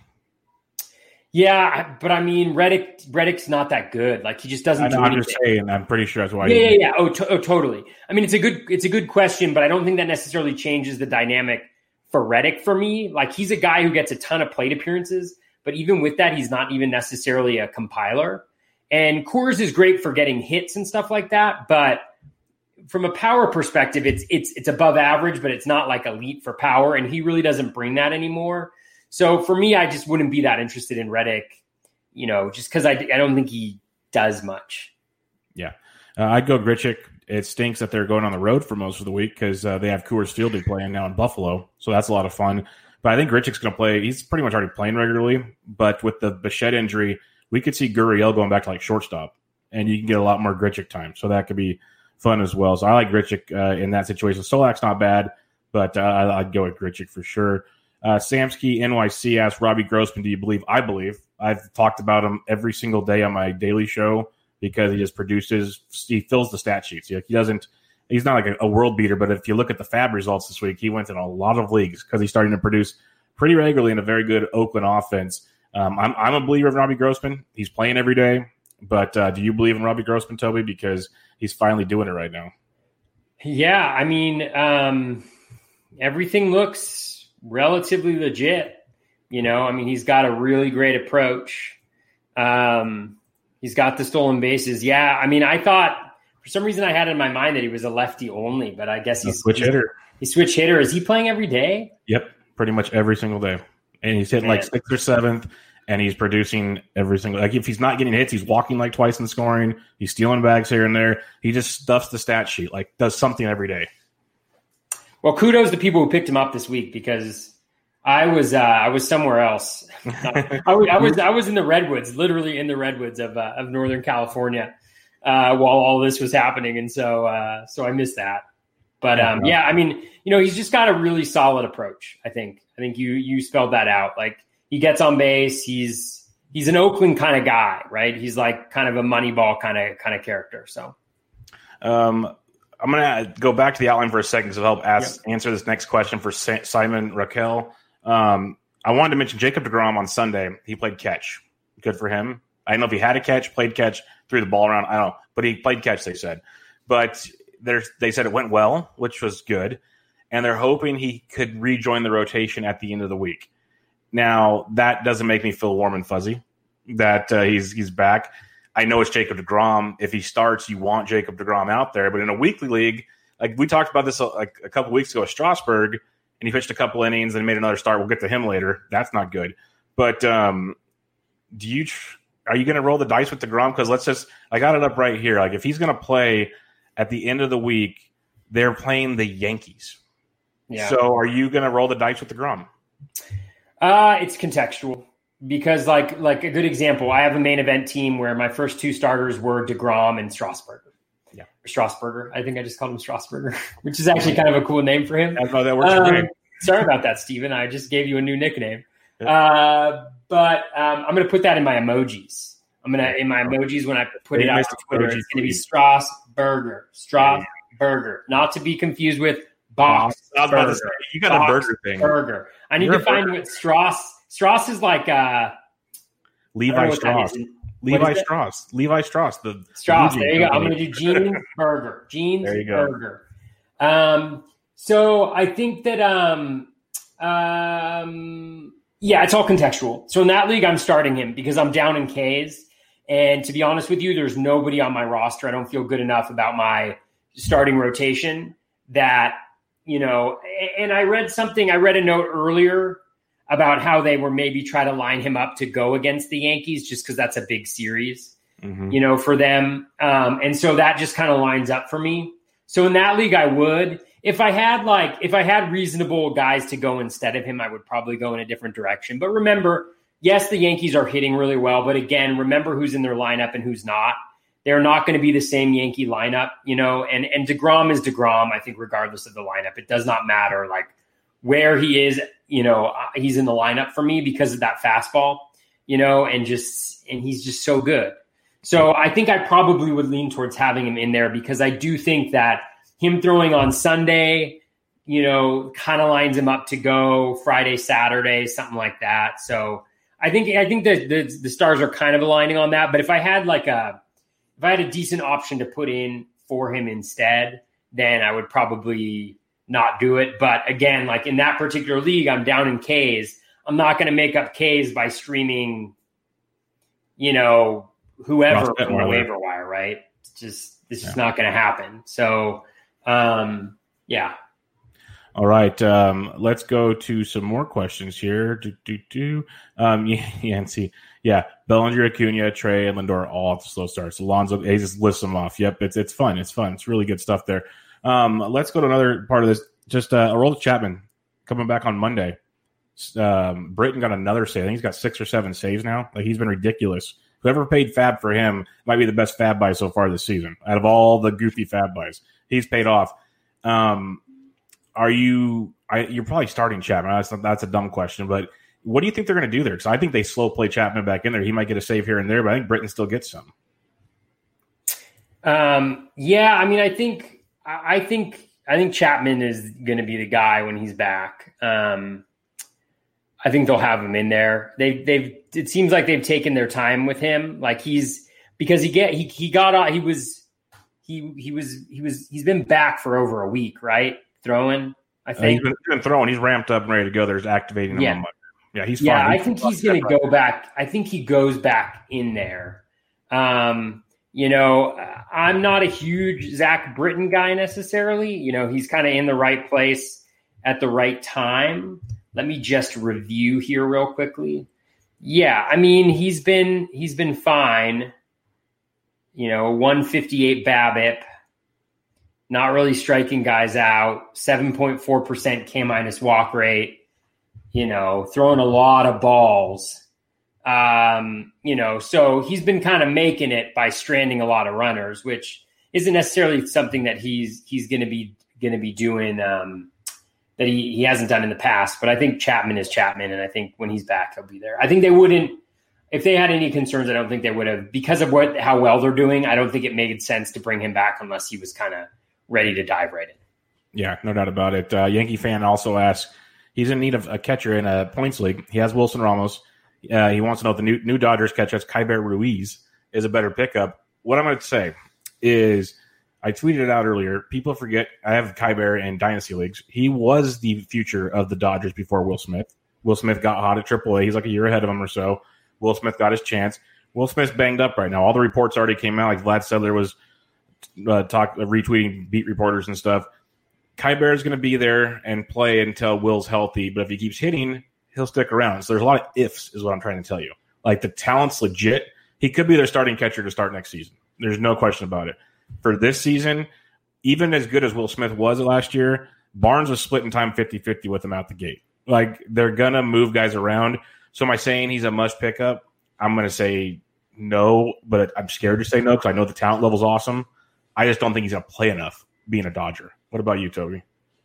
Yeah, but I mean, Reddick, Reddick's not that good. Like he just doesn't. I know, do I'm anything. just saying. I'm pretty sure that's why. Yeah, yeah, yeah. Oh, to- oh, totally. I mean, it's a good, it's a good question, but I don't think that necessarily changes the dynamic for Reddick for me. Like he's a guy who gets a ton of plate appearances, but even with that, he's not even necessarily a compiler. And Coors is great for getting hits and stuff like that, but from a power perspective, it's it's it's above average, but it's not like elite for power, and he really doesn't bring that anymore. So for me, I just wouldn't be that interested in Reddick, you know, just because I, I don't think he does much. Yeah, uh, I'd go Grichuk. It stinks that they're going on the road for most of the week because uh, they have Coors Field they're playing now in Buffalo, so that's a lot of fun. But I think Grichuk's going to play. He's pretty much already playing regularly, but with the Bichette injury, we could see Gurriel going back to like shortstop, and you can get a lot more Grichuk time. So that could be fun as well. So I like Grichuk uh, in that situation. Solak's not bad, but uh, I'd go with Grichuk for sure. Uh, Samsky N Y C asked Robbie Grossman, do you believe? I believe. I've talked about him every single day on my daily show because he just produces, he fills the stat sheets. He, he doesn't, he's not like a, a world beater, but if you look at the Fab results this week, he went in a lot of leagues because he's starting to produce pretty regularly in a very good Oakland offense. Um, I'm, I'm a believer in Robbie Grossman. He's playing every day. But uh, do you believe in Robbie Grossman, Toby? Because he's finally doing it right now. Yeah, I mean, um, everything looks relatively legit. You know, I mean, he's got a really great approach. Um, he's got the stolen bases. Yeah, I mean, I thought for some reason I had in my mind that he was a lefty only, but I guess he's a switch he's, hitter. He's switch hitter. Is he playing every day? Yep, pretty much every single day. And he's hitting Man. like sixth or seventh, and he's producing every single – like if he's not getting hits, he's walking like twice in scoring. He's stealing bags here and there. He just stuffs the stat sheet, like does something every day. Well, kudos to people who picked him up this week because I was uh, I was somewhere else. I, was, I was I was in the redwoods, literally in the redwoods of uh, of Northern California uh, while all this was happening, and so uh, so I missed that. But um, yeah, I mean, you know, he's just got a really solid approach. I think I think you you spelled that out. Like he gets on base. He's he's an Oakland kind of guy, right? He's like kind of a Moneyball kind of kind of character. So. Um. I'm going to go back to the outline for a second to help ask, yep. answer this next question for Sa- Simon Raquel. Um, I wanted to mention Jacob deGrom on Sunday. He played catch. Good for him. I don't know if he had a catch, played catch, threw the ball around. I don't know, but he played catch, they said. But they said it went well, which was good. And they're hoping he could rejoin the rotation at the end of the week. Now, that doesn't make me feel warm and fuzzy that uh, he's he's back. I know it's Jacob deGrom. If he starts, you want Jacob deGrom out there. But in a weekly league, like we talked about this like a couple weeks ago at Strasburg, and he pitched a couple innings and made another start. We'll get to him later. That's not good. But um, do you are you going to roll the dice with deGrom? Because let's just – I got it up right here. Like if he's going to play at the end of the week, they're playing the Yankees. Yeah. So are you going to roll the dice with deGrom? Uh, it's contextual. Because, like, like a good example, I have a main event team where my first two starters were deGrom and Strasburger. Yeah, Strasburger. I think I just called him Strasburger, which is actually kind of a cool name for him. I thought that works um, great. Sorry about that, Steven. I just gave you a new nickname. Yeah. Uh, but um, I'm going to put that in my emojis. I'm going to in my emojis when I put it out on Twitter. It's going to be Strasburger. Strasburger, not to be confused with Box. I was about to say, you got Box a burger thing. Burger. I need You're to find what Strauss. Strauss is like uh, Levi Strauss. Levi Strauss. Levi Strauss. The Strauss. There you go. I'm going to do Jeans Burger. Jeans there you go. Burger. Um, so I think that um, um, yeah, it's all contextual. So in that league, I'm starting him because I'm down in K's, and to be honest with you, there's nobody on my roster. I don't feel good enough about my starting rotation that you know. And I read something. I read a note earlier about how they were maybe try to line him up to go against the Yankees just because that's a big series, mm-hmm. you know, for them. Um, and so that just kind of lines up for me. So in that league, I would. If I had like, if I had reasonable guys to go instead of him, I would probably go in a different direction. But remember, yes, the Yankees are hitting really well. But again, remember who's in their lineup and who's not. They're not going to be the same Yankee lineup, you know, and, and DeGrom is DeGrom, I think, regardless of the lineup. It does not matter, like, where he is, you know, he's in the lineup for me because of that fastball, you know, and just, and he's just so good. So I think I probably would lean towards having him in there because I do think that him throwing on Sunday, you know, kind of lines him up to go Friday, Saturday, something like that. So I think, I think that the, the stars are kind of aligning on that. But if I had like a, if I had a decent option to put in for him instead, then I would probably not do it. But again, like in that particular league, I'm down in K's. I'm not going to make up K's by streaming, you know, whoever from the waiver wire, right? It's just, it's just yeah. not going to happen. So, um, yeah. All right. Um, let's go to some more questions here. Do, do, do. Um, Yancey. Yeah. Bellinger, Acuna, Trey, and Lindor all off the slow starts. Alonso, he just lists them off. Yep. It's, it's fun. It's fun. It's really good stuff there. Um, let's go to another part of this. Just uh, Aroldis Chapman coming back on Monday. Um, Britton got another save. I think he's got six or seven saves now. Like he's been ridiculous. Whoever paid fab for him might be the best fab buy so far this season. Out of all the goofy fab buys, he's paid off. Um, are you? I, you're probably starting Chapman. That's, that's a dumb question, but what do you think they're going to do there? Because I think they slow play Chapman back in there. He might get a save here and there, but I think Britton still gets some. Um, yeah, I mean, I think. I think I think Chapman is going to be the guy when he's back. Um, I think they'll have him in there. They they've it seems like they've taken their time with him. Like he's because he get he he got out. He was he he was he was he's been back for over a week, right? Throwing. I think uh, he's, been, he's been throwing. He's ramped up and ready to go. There's activating him. Yeah, on yeah, he's yeah. fine. I think he's going to go back. I think he goes back in there. Um, You know, I'm not a huge Zach Britton guy necessarily. You know, he's kind of in the right place at the right time. Let me just review here real quickly. Yeah, I mean, he's been he's been fine. You know, one fifty-eight BABIP, not really striking guys out, seven point four percent K minus walk rate, you know, throwing a lot of balls. Um, you know, so he's been kind of making it by stranding a lot of runners, which isn't necessarily something that he's he's going to be going to be doing um, that he, he hasn't done in the past. But I think Chapman is Chapman, and I think when he's back, he'll be there. I think they wouldn't if they had any concerns. I don't think they would have because of what how well they're doing. I don't think it made sense to bring him back unless he was kind of ready to dive right in. Yeah, no doubt about it. Uh, Yankee fan also asks, he's in need of a catcher in a points league. He has Wilson Ramos. Uh, he wants to know if the new, new Dodgers catcher, Keibert Ruiz, is a better pickup. What I'm going to say is I tweeted it out earlier. People forget I have Keibert in Dynasty Leagues. He was the future of the Dodgers before Will Smith. Will Smith got hot at triple A. He's like a year ahead of him or so. Will Smith got his chance. Will Smith's banged up right now. All the reports already came out. Like Vlad Sedler was uh, talk, uh, retweeting beat reporters and stuff. Keibert is going to be there and play until Will's healthy. But if he keeps hitting, he'll stick around. So there's a lot of ifs is what I'm trying to tell you. Like the talent's legit. He could be their starting catcher to start next season. There's no question about it. For this season, even as good as Will Smith was last year, Barnes was splitting time fifty-fifty with him out the gate. Like, they're going to move guys around. So am I saying he's a must pickup? I'm going to say no, but I'm scared to say no because I know the talent level's awesome. I just don't think he's going to play enough being a Dodger. What about you, Toby?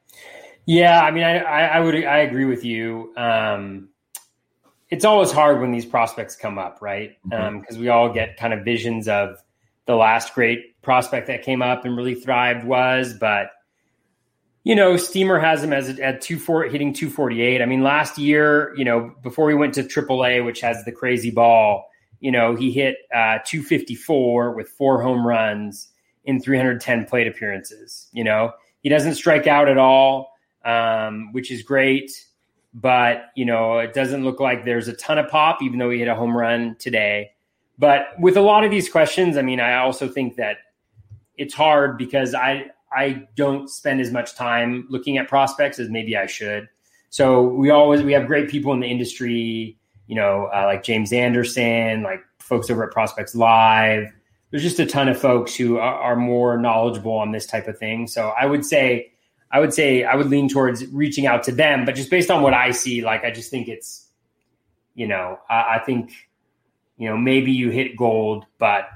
Yeah, I mean, I, I, I would I agree with you. Um, it's always hard when these prospects come up, right? Because mm-hmm. um, we all get kind of visions of the last great prospect that came up and really thrived was, but you know, Steamer has him as at two four hitting two forty-eight. I mean, last year, you know, before he went to triple A, which has the crazy ball, you know, he hit uh, two fifty-four with four home runs in three hundred ten plate appearances. You know, he doesn't strike out at all, um, which is great. But, you know, it doesn't look like there's a ton of pop, even though he hit a home run today. But with a lot of these questions, I mean, I also think that it's hard because I I don't spend as much time looking at prospects as maybe I should. So we always we have great people in the industry, you know, uh, like James Anderson, like folks over at Prospects Live. There's just a ton of folks who are, are more knowledgeable on this type of thing. So I would say, I would say I would lean towards reaching out to them. But just based on what I see, like I just think it's, you know, I, I think. You know, maybe you hit gold, but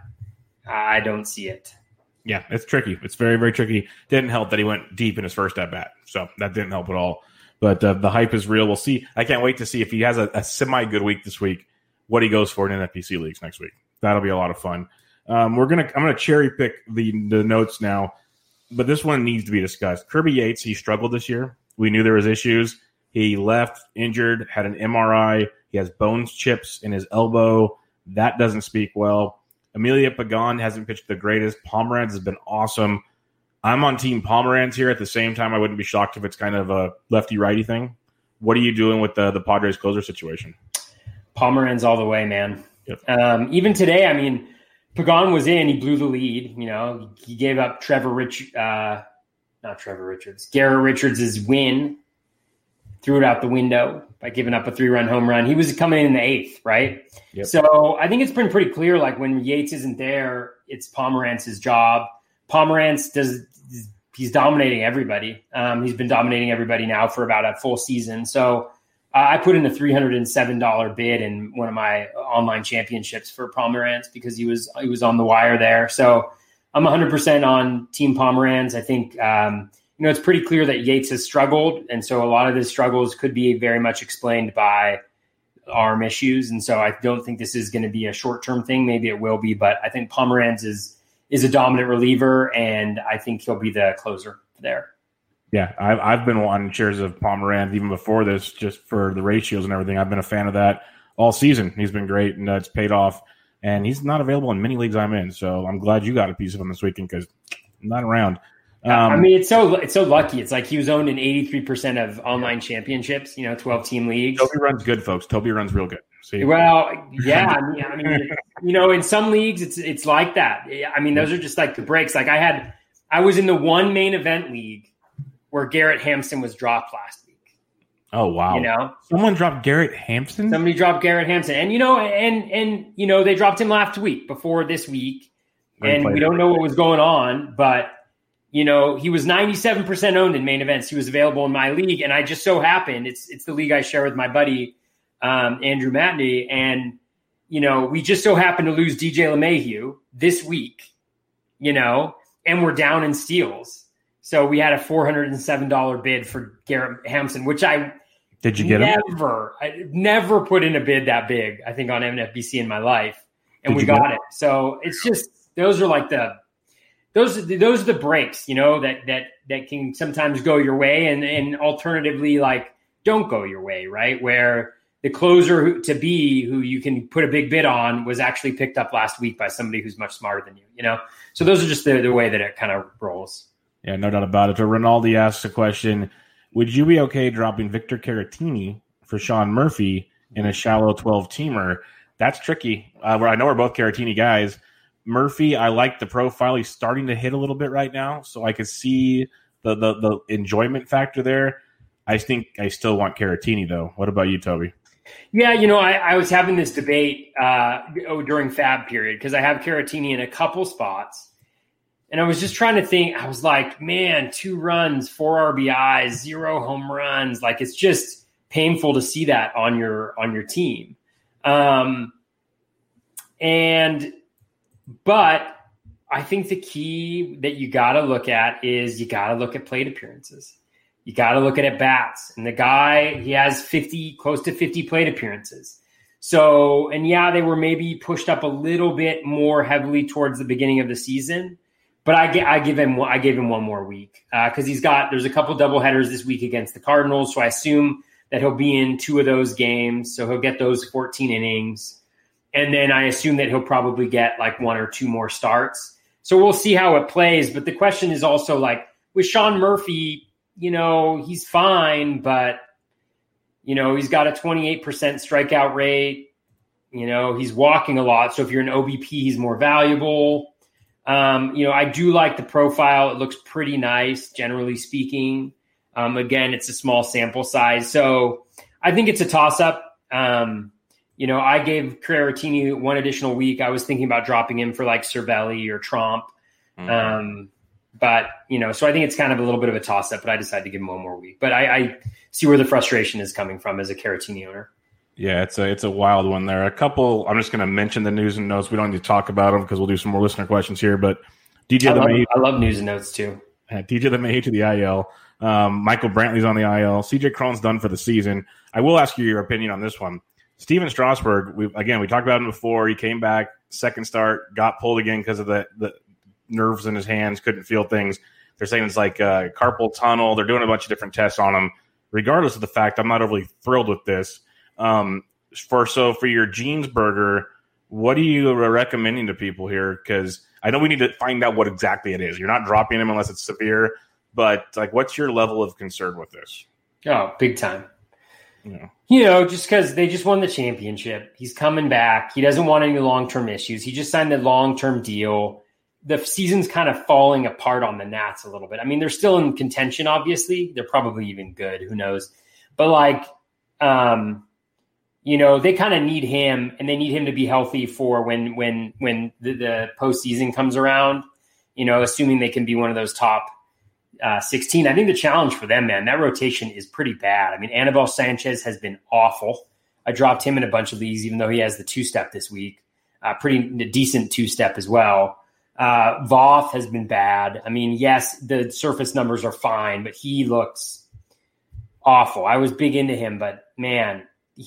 I don't see it. Yeah, it's tricky. It's very, very tricky. Didn't help that he went deep in his first at-bat. So that didn't help at all. But uh, the hype is real. We'll see. I can't wait to see if he has a, a semi-good week this week, what he goes for in N F B C leagues next week. That'll be a lot of fun. Um, we're gonna. I'm going to cherry-pick the, the notes now, but this one needs to be discussed. Kirby Yates, he struggled this year. We knew there was issues. He left injured, had an M R I. He has bones chips in his elbow. That doesn't speak well. Amelia Pagan hasn't pitched the greatest. Pomeranz has been awesome. I'm on Team Pomeranz here. At the same time, I wouldn't be shocked if it's kind of a lefty-righty thing. What are you doing with the, the Padres closer situation? Pomeranz all the way, man. Yep. Um, even today, I mean, Pagan was in. He blew the lead. You know, he gave up Trevor Rich, uh, not Trevor Richards, Garrett Richards' win. Threw it out the window by giving up a three-run home run. He was coming in the eighth, right? Yep. So I think it's been pretty clear, like when Yates isn't there, it's Pomeranz's job. Pomeranz does he's dominating everybody. Um, he's been dominating everybody now for about a full season. So uh, I put in a three hundred seven dollars bid in one of my online championships for Pomeranz because he was he was on the wire there. So I'm one hundred percent on Team Pomeranz. I think um, – You know, it's pretty clear that Yates has struggled, and so a lot of his struggles could be very much explained by arm issues. And so I don't think this is going to be a short-term thing. Maybe it will be, but I think Pomeranz is is a dominant reliever, and I think he'll be the closer there. Yeah, I've, I've been wanting shares of Pomeranz even before this, just for the ratios and everything. I've been a fan of that all season. He's been great, and uh, it's paid off. And he's not available in many leagues I'm in, so I'm glad you got a piece of him this weekend because I'm not around. Um, I mean, it's so it's so lucky. It's like he was owned in eighty-three percent of online championships, you know, twelve-team leagues. Toby runs good, folks. Toby runs real good. See? Well, yeah. I mean, I mean, you know, in some leagues, it's it's like that. I mean, those are just like the breaks. Like I had – I was in the one main event league where Garrett Hampson was dropped last week. Oh, wow. You know? Someone dropped Garrett Hampson? Somebody dropped Garrett Hampson. And, you know, and, and you know, they dropped him last week before this week. And we don't know what was going on, but – you know, he was ninety-seven percent owned in main events. He was available in my league. And I just so happened, it's it's the league I share with my buddy, um, Andrew Matney. And, you know, we just so happened to lose D J LeMahieu this week, you know, and we're down in steals. So we had a four hundred seven dollars bid for Garrett Hampson, which I Did you get never, him? I never put in a bid that big, I think, on N F B C in my life. And Did we got it. So it's just, those are like the, Those those are the breaks, you know, that that that can sometimes go your way and, and alternatively, like, don't go your way, right? Where the closer to be who you can put a big bid on was actually picked up last week by somebody who's much smarter than you, you know? So those are just the, the way that it kind of rolls. Yeah, no doubt about it. So Rinaldi asks a question, would you be okay dropping Victor Caratini for Sean Murphy in a shallow twelve-teamer? That's tricky. Uh, where I know we're both Caratini guys. Murphy, I like the profile. He's starting to hit a little bit right now, so I could see the the, the enjoyment factor there. I think I still want Caratini, though. What about you, Toby? Yeah, you know, I, I was having this debate uh, during Fab period because I have Caratini in a couple spots. And I was just trying to think, I was like, man, two runs, four R B Is, zero home runs. Like, it's just painful to see that on your on your team. Um, and but I think the key that you got to look at is you got to look at plate appearances. You got to look at at bats, and the guy, he has fifty, close to fifty plate appearances. So, and yeah, they were maybe pushed up a little bit more heavily towards the beginning of the season, but I, I give him, I gave him one more week because uh, he's got, there's a couple doubleheaders this week against the Cardinals. So I assume that he'll be in two of those games. So he'll get those fourteen innings. And then I assume that he'll probably get like one or two more starts. So we'll see how it plays. But the question is also like with Sean Murphy, you know, he's fine, but, you know, he's got a twenty-eight percent strikeout rate. You know, he's walking a lot. So if you're an O B P, he's more valuable. Um, you know, I do like the profile. It looks pretty nice, generally speaking. Um, again, it's a small sample size. So I think it's a toss-up. Um, you know, I gave Caratini one additional week. I was thinking about dropping him for like Cervelli or Tromp. Mm-hmm. Um But, you know, so I think it's kind of a little bit of a toss-up, but I decided to give him one more week. But I, I see where the frustration is coming from as a Caratini owner. Yeah, it's a it's a wild one there. A couple, I'm just going to mention the news and notes. We don't need to talk about them because we'll do some more listener questions here. But D J I, love, LeMahieu, I love news and notes too. D J LeMahieu to the I L. Um, Michael Brantley's on the I L. C J Cron's done for the season. I will ask you your opinion on this one. Steven Strasburg, we, again, we talked about him before. He came back, second start, got pulled again because of the the – nerves in his hands, couldn't feel things. They're saying it's like uh, carpal tunnel. They're doing a bunch of different tests on him. Regardless of the fact, I'm not overly thrilled with this. Um, for so for your Jeansburger, what are you recommending to people here? Because I know we need to find out what exactly it is. You're not dropping him unless it's severe, but like, what's your level of concern with this? Oh, big time. Yeah. You know, just because they just won the championship, he's coming back. He doesn't want any long-term issues. He just signed a long-term deal. The season's kind of falling apart on the Nats a little bit. I mean, they're still in contention, obviously. They're probably even good. Who knows? But, like, um, you know, they kind of need him, and they need him to be healthy for when when when the, the postseason comes around, you know, assuming they can be one of those top uh, sixteen. I think the challenge for them, man, that rotation is pretty bad. I mean, Anibal Sanchez has been awful. I dropped him in a bunch of leagues, even though he has the two-step this week. Uh, pretty decent two-step as well. Uh, Voth has been bad. I mean, yes, the surface numbers are fine, but he looks awful. I was big into him, but man,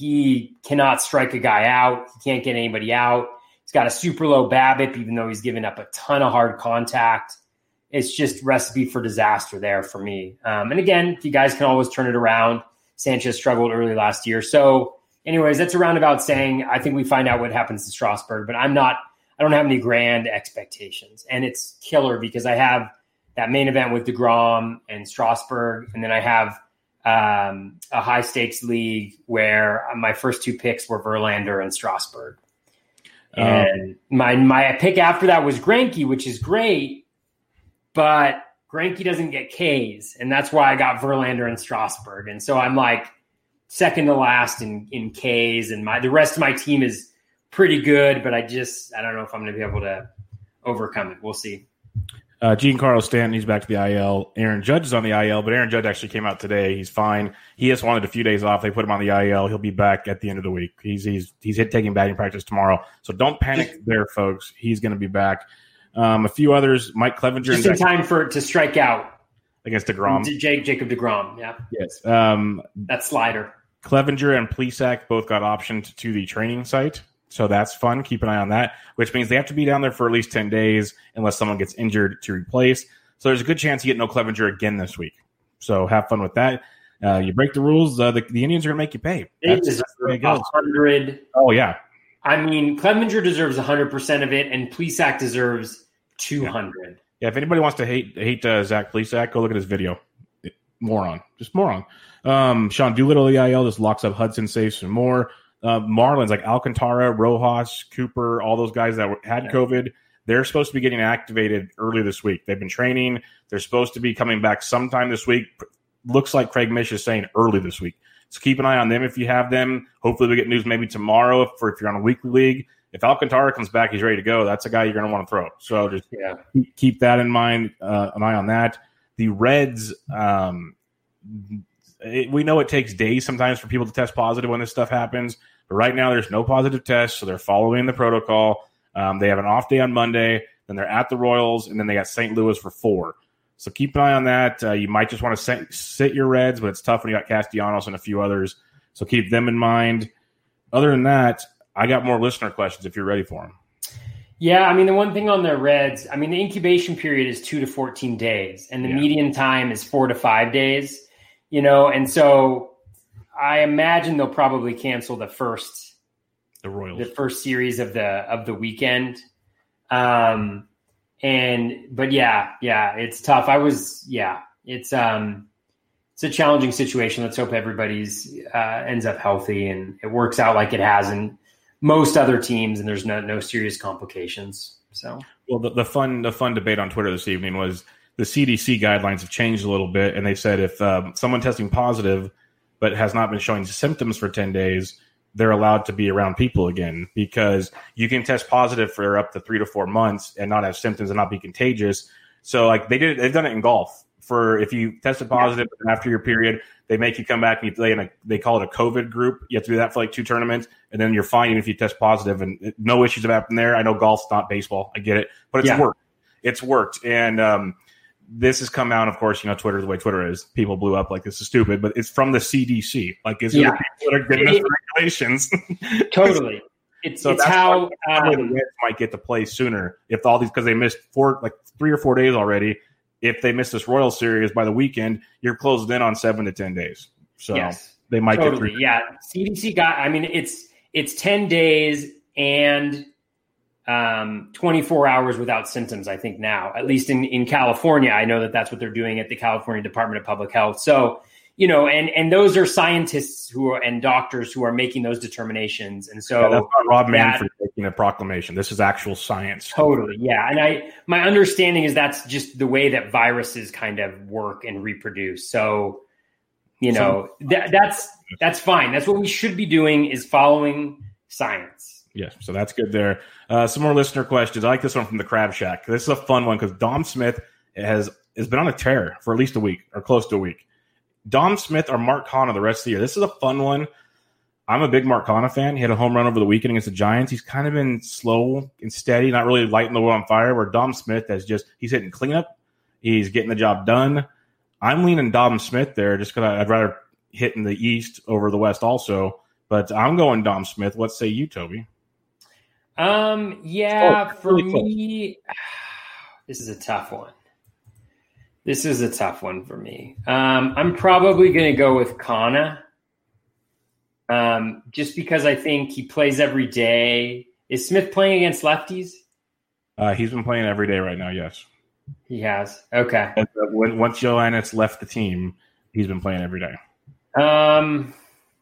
he cannot strike a guy out. He can't get anybody out. He's got a super low BABIP, even though he's given up a ton of hard contact. It's just recipe for disaster there for me. Um, and again, you guys can always turn it around. Sanchez struggled early last year. So anyways, that's a roundabout saying I think we find out what happens to Strasburg, but I'm not, I don't have any grand expectations. And it's killer because I have that main event with DeGrom and Strasburg, and then I have um, a high-stakes league where my first two picks were Verlander and Strasburg. Um, and my my pick after that was Greinke, which is great, but Greinke doesn't get Ks, and that's why I got Verlander and Strasburg. And so I'm like second to last in, in Ks, and my the rest of my team is pretty good, but I just, I don't know if I'm going to be able to overcome it. We'll see. Uh, Giancarlo Stanton, he's back to the I L. Aaron Judge is on the I L, but Aaron Judge actually came out today. He's fine. He just wanted a few days off. They put him on the I L. He'll be back at the end of the week. He's he's he's hit taking batting practice tomorrow. So don't panic there, folks. He's going to be back. Um, a few others, Mike Clevenger. Just in time for to strike out. Against DeGrom. Jake, Jacob DeGrom, yeah. Yes. Um, that slider. Clevenger and Plesac both got optioned to the training site. So that's fun. Keep an eye on that, which means they have to be down there for at least ten days unless someone gets injured to replace. So there's a good chance you get no Clevenger again this week. So have fun with that. Uh, you break the rules, uh, the, the Indians are going to make you pay. They deserve one hundred. Oh, yeah. I mean, Clevenger deserves one hundred percent of it, and Plesac deserves two hundred. Yeah, yeah if anybody wants to hate hate uh, Zach Plesac, go look at his video. It, moron. Just moron. Um, Sean Doolittle, E I L, just locks up Hudson safes and more. Uh, Marlins, like Alcantara, Rojas, Cooper, all those guys that were, had COVID, they're supposed to be getting activated early this week. They've been training. They're supposed to be coming back sometime this week. Looks like Craig Mish is saying early this week. So keep an eye on them if you have them. Hopefully we get news maybe tomorrow for if you're on a weekly league. If Alcantara comes back, he's ready to go. That's a guy you're going to want to throw. So just yeah. keep that in mind, uh, an eye on that. The Reds, um, it, we know it takes days sometimes for people to test positive when this stuff happens. But right now there's no positive tests, so they're following the protocol. Um, they have an off day on Monday, then they're at the Royals, and then they got Saint Louis for four. So keep an eye on that. Uh, you might just want to sit, sit your Reds, but it's tough when you got Castellanos and a few others. So keep them in mind. Other than that, I got more listener questions if you're ready for them. Yeah, I mean, the one thing on the Reds, I mean, the incubation period is two to fourteen days, and the yeah. median time is four to five days, you know, and so I imagine they'll probably cancel the first the Royals. the first series of the of the weekend. Um And, but yeah, yeah, it's tough. I was, yeah, it's, um, it's a challenging situation. Let's hope everybody's, uh, ends up healthy and it works out like it has in most other teams and there's no, no serious complications. So, well, the, the fun, the fun debate on Twitter this evening was the C D C guidelines have changed a little bit. And they said if, um, someone testing positive, but has not been showing symptoms for ten days, they're allowed to be around people again because you can test positive for up to three to four months and not have symptoms and not be contagious. So like they did, they've done it in golf for if you tested positive yeah. after your period, they make you come back and you play in a, they call it a COVID group. You have to do that for like two tournaments and then you're fine if you test positive and it, no issues have happened there. I know golf's not baseball. I get it, but it's yeah. worked. It's worked. And, um, this has come out, of course, you know, Twitter, the way Twitter is, people blew up like this is stupid, but it's from the C D C. Like, is yeah. it the people that are getting us regulations? Totally. It's, so it's that's how um, the Reds might get to play sooner if all these, because they missed four, like three or four days already. If they miss this Royal Series by the weekend, you're closed in on seven to ten days. So yes, they might totally. get three. Yeah. C D C got, I mean, it's, it's ten days and um, twenty-four hours without symptoms, I think now, at least in, in California. I know that that's what they're doing at the California Department of Public Health. So, you know, and, and those are scientists who are, and doctors who are making those determinations. And so yeah, that's not Rob Manfred making a proclamation. This is actual science. Totally. Yeah. And I, my understanding is that's just the way that viruses kind of work and reproduce. So, you know, so, that, that's, that's fine. That's what we should be doing is following science. Yes, so that's good there. Uh, some more listener questions. I like this one from the Crab Shack. This is a fun one because Dom Smith has has been on a tear for at least a week or close to a week. Dom Smith or Mark Canha the rest of the year. This is a fun one. I'm a big Mark Canha fan. He had a home run over the weekend against the Giants. He's kind of been slow and steady, not really lighting the world on fire, where Dom Smith has just – he's hitting cleanup. He's getting the job done. I'm leaning Dom Smith there just because I'd rather hit in the East over the West also. But I'm going Dom Smith. What say you, Toby? Um, yeah, oh, for really me, this is a tough one. This is a tough one for me. Um, I'm probably going to go with Canha. Um, just because I think he plays every day. Is Smith playing against lefties? Uh, he's been playing every day right now, yes. He has. Okay. And, uh, when, once Johannes left the team, he's been playing every day. Um.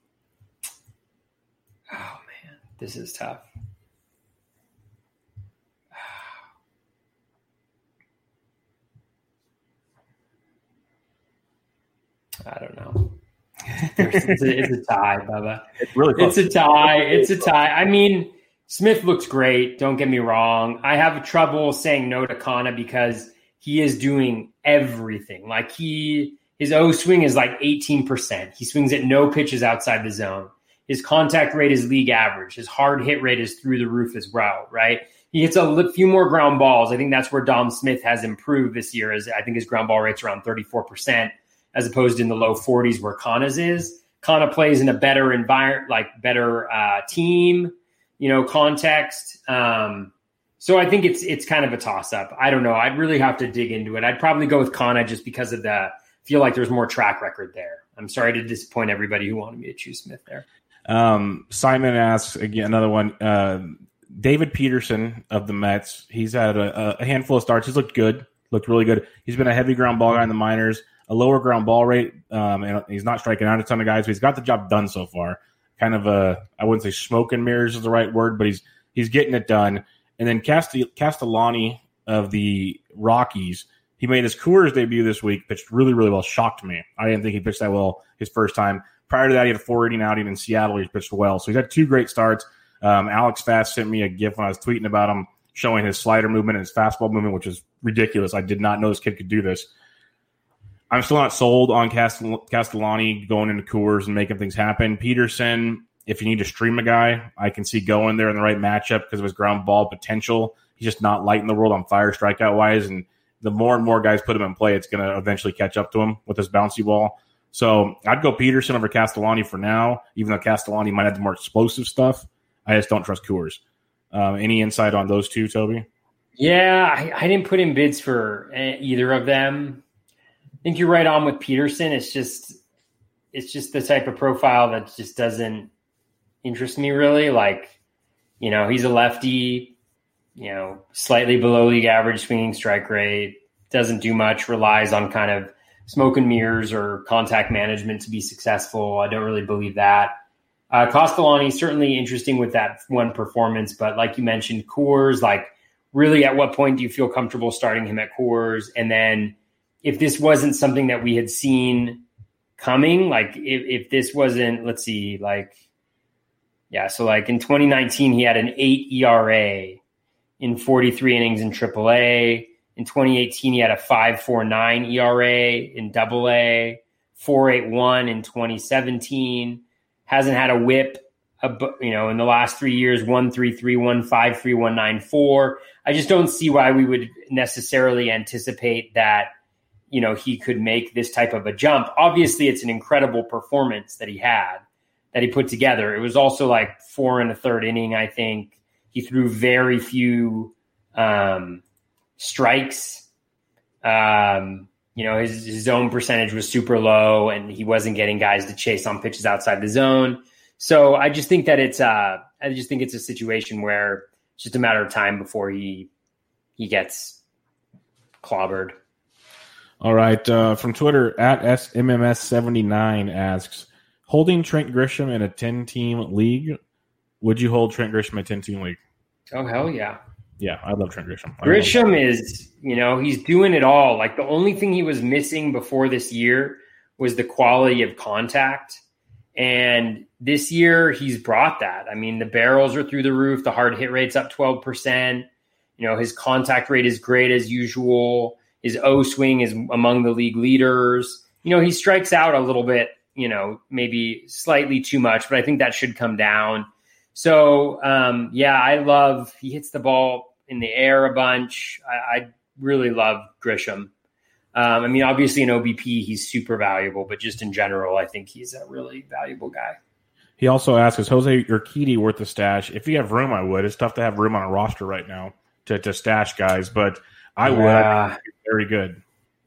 Oh, man. This is tough. I don't know. It's a, it's a tie, Bubba. It's really close. It's a tie. It's a tie. I mean, Smith looks great. Don't get me wrong. I have trouble saying no to Canha because he is doing everything. Like he, his O swing is like eighteen percent. He swings at no pitches outside the zone. His contact rate is league average. His hard hit rate is through the roof as well, right? He hits a few more ground balls. I think that's where Dom Smith has improved this year. Is I think his ground ball rate's around thirty-four percent. As opposed to in the low forties where Canha's is. Canha plays in a better environment, like better uh, team, you know, context. Um, so I think it's it's kind of a toss-up. I don't know. I'd really have to dig into it. I'd probably go with Canha just because of the feel like there's more track record there. I'm sorry to disappoint everybody who wanted me to choose Smith there. Um, Simon asks again, another one. Uh, David Peterson of the Mets. He's had a, a handful of starts. He's looked good, looked really good. He's been a heavy ground ball guy in the minors, a lower ground ball rate, um, and he's not striking out a ton of guys, but he's got the job done so far. Kind of a, I wouldn't say smoke and mirrors is the right word, but he's he's getting it done. And then Cast- Castellani of the Rockies, he made his Coors debut this week, pitched really, really well, shocked me. I didn't think he pitched that well his first time. Prior to that, he had a four-inning outing in Seattle. He pitched well. So he's had two great starts. Um, Alex Fast sent me a GIF when I was tweeting about him, showing his slider movement and his fastball movement, which is ridiculous. I did not know this kid could do this. I'm still not sold on Castell- Castellani going into Coors and making things happen. Peterson, if you need to stream a guy, I can see going there in the right matchup because of his ground ball potential. He's just not lighting the world on fire strikeout-wise, and the more and more guys put him in play, it's going to eventually catch up to him with his bouncy ball. So I'd go Peterson over Castellani for now, even though Castellani might have the more explosive stuff. I just don't trust Coors. Um, any insight on those two, Toby? Yeah, I, I didn't put in bids for either of them. I think you're right on with Peterson. It's just it's just the type of profile that just doesn't interest me really. Like, you know, he's a lefty, you know, slightly below league average swinging strike rate, doesn't do much, relies on kind of smoke and mirrors or contact management to be successful. I don't really believe that. Uh, Castellani, certainly interesting with that one performance, but like you mentioned, Coors, like really at what point do you feel comfortable starting him at Coors? And then if this wasn't something that we had seen coming, like if, if this wasn't, let's see, like, yeah, so like in twenty nineteen, he had an eight E R A in forty-three innings in triple A. In twenty eighteen, he had a five point four nine E R A in double A, four point eight one in twenty seventeen. Hasn't had a whip, you know, in the last three years, one three three, one five three, one nine four. I just don't see why we would necessarily anticipate that, you know, he could make this type of a jump. Obviously, it's an incredible performance that he had, that he put together. It was also like four and a third inning, I think. He threw very few um, strikes. Um You know, his, his zone percentage was super low and he wasn't getting guys to chase on pitches outside the zone. So I just think that it's uh, I just think it's a situation where it's just a matter of time before he he gets clobbered. All right. Uh, from Twitter, at S M M S seventy-nine asks, holding Trent Grisham in a ten-team league, would you hold Trent Grisham in a ten-team league? Oh, hell yeah. Yeah, I love Trent Grisham. I Grisham is, you know, he's doing it all. Like the only thing he was missing before this year was the quality of contact. And this year he's brought that. I mean, the barrels are through the roof. The hard hit rate's up twelve percent. You know, his contact rate is great as usual. His O swing is among the league leaders. You know, he strikes out a little bit, you know, maybe slightly too much, but I think that should come down. So, um, yeah, I love, he hits the ball in the air a bunch. I, I really love Grisham. Um, I mean, obviously in O B P, he's super valuable, but just in general, I think he's a really valuable guy. He also asks, is Jose Urquidy worth the stash? If you have room, I would. It's tough to have room on a roster right now to, to stash guys, but I would. Yeah. I think he's very good.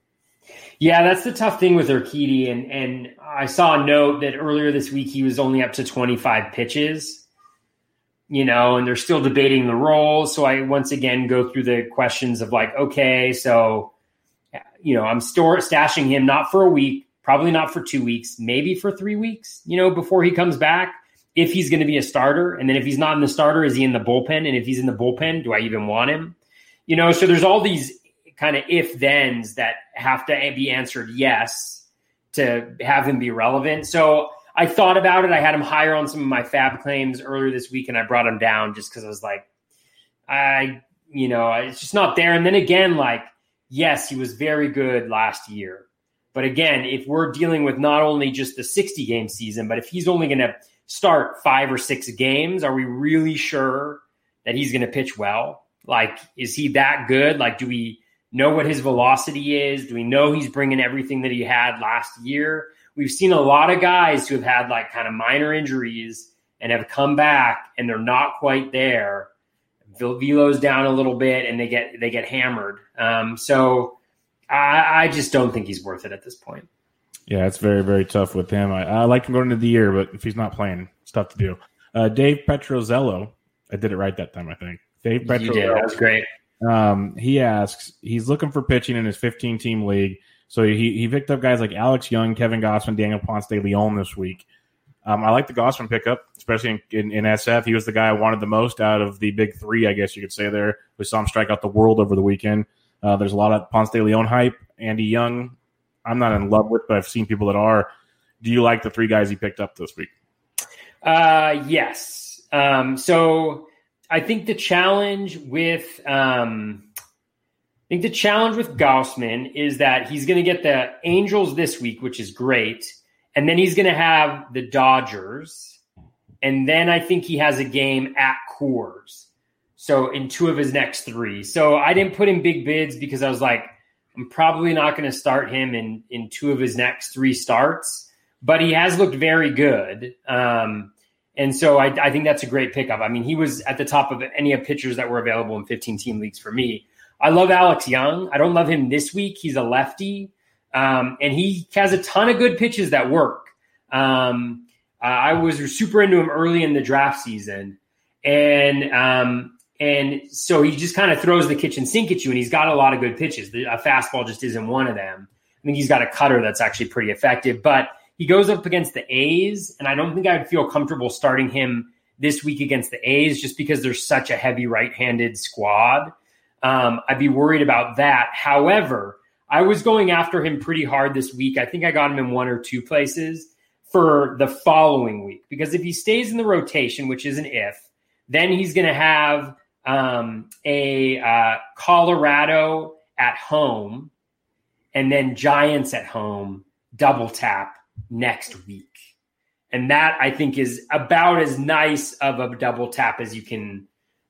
Yeah, that's the tough thing with Urquidy. And, and I saw a note that earlier this week he was only up to twenty-five pitches. You know, and they're still debating the roles. So I once again go through the questions of like, okay, so, you know, I'm store stashing him not for a week, probably not for two weeks, maybe for three weeks, you know, before he comes back, if he's going to be a starter. And then if he's not in the starter, is he in the bullpen? And if he's in the bullpen, do I even want him? You know, so there's all these kind of if-thens that have to be answered yes to have him be relevant. So I thought about it. I had him higher on some of my fab claims earlier this week, and I brought him down just because I was like, I, you know, it's just not there. And then again, like, yes, he was very good last year. But again, if we're dealing with not only just the sixty-game season, but if he's only going to start five or six games, are we really sure that he's going to pitch well? Like, is he that good? Like, do we know what his velocity is? Do we know he's bringing everything that he had last year? We've seen a lot of guys who have had like kind of minor injuries and have come back and they're not quite there. Velo's down a little bit and they get they get hammered. Um, so I, I just don't think he's worth it at this point. Yeah, it's very, very tough with him. I, I like him going into the year, but if he's not playing, it's tough to do. Uh, Dave Petrozello, I did it right that time, I think. Dave Petrozello. You did. That was great. Um, he asks, he's looking for pitching in his fifteen-team league. So he, he picked up guys like Alex Young, Kevin Gausman, Daniel Ponce de Leon this week. Um, I like the Gausman pickup, especially in, in, in S F. He was the guy I wanted the most out of the big three, I guess you could say there. We saw him strike out the world over the weekend. Uh, there's a lot of Ponce de Leon hype. Andy Young, I'm not in love with, but I've seen people that are. Do you like the three guys he picked up this week? Uh, yes. Um, so I think the challenge with um, I think the challenge with Gausman is that he's going to get the Angels this week, which is great, and then he's going to have the Dodgers, and then I think he has a game at Coors. So in two of his next three. So I didn't put in big bids because I was like, I'm probably not going to start him in, in two of his next three starts, but he has looked very good. Um, and so I, I think that's a great pickup. I mean, he was at the top of any of pitchers that were available in fifteen-team leagues for me. I love Alex Young. I don't love him this week. He's a lefty, um, and he has a ton of good pitches that work. Um, uh, I was super into him early in the draft season, and um, and so he just kind of throws the kitchen sink at you, and he's got a lot of good pitches. A fastball just isn't one of them. I think he's got a cutter that's actually pretty effective, but he goes up against the A's, and I don't think I would feel comfortable starting him this week against the A's just because there's such a heavy right-handed squad. Um, I'd be worried about that. However, I was going after him pretty hard this week. I think I got him in one or two places for the following week, because if he stays in the rotation, which is an if, then he's going to have um, a uh, Colorado at home and then Giants at home, double tap next week. And that, I think, is about as nice of a double tap as you can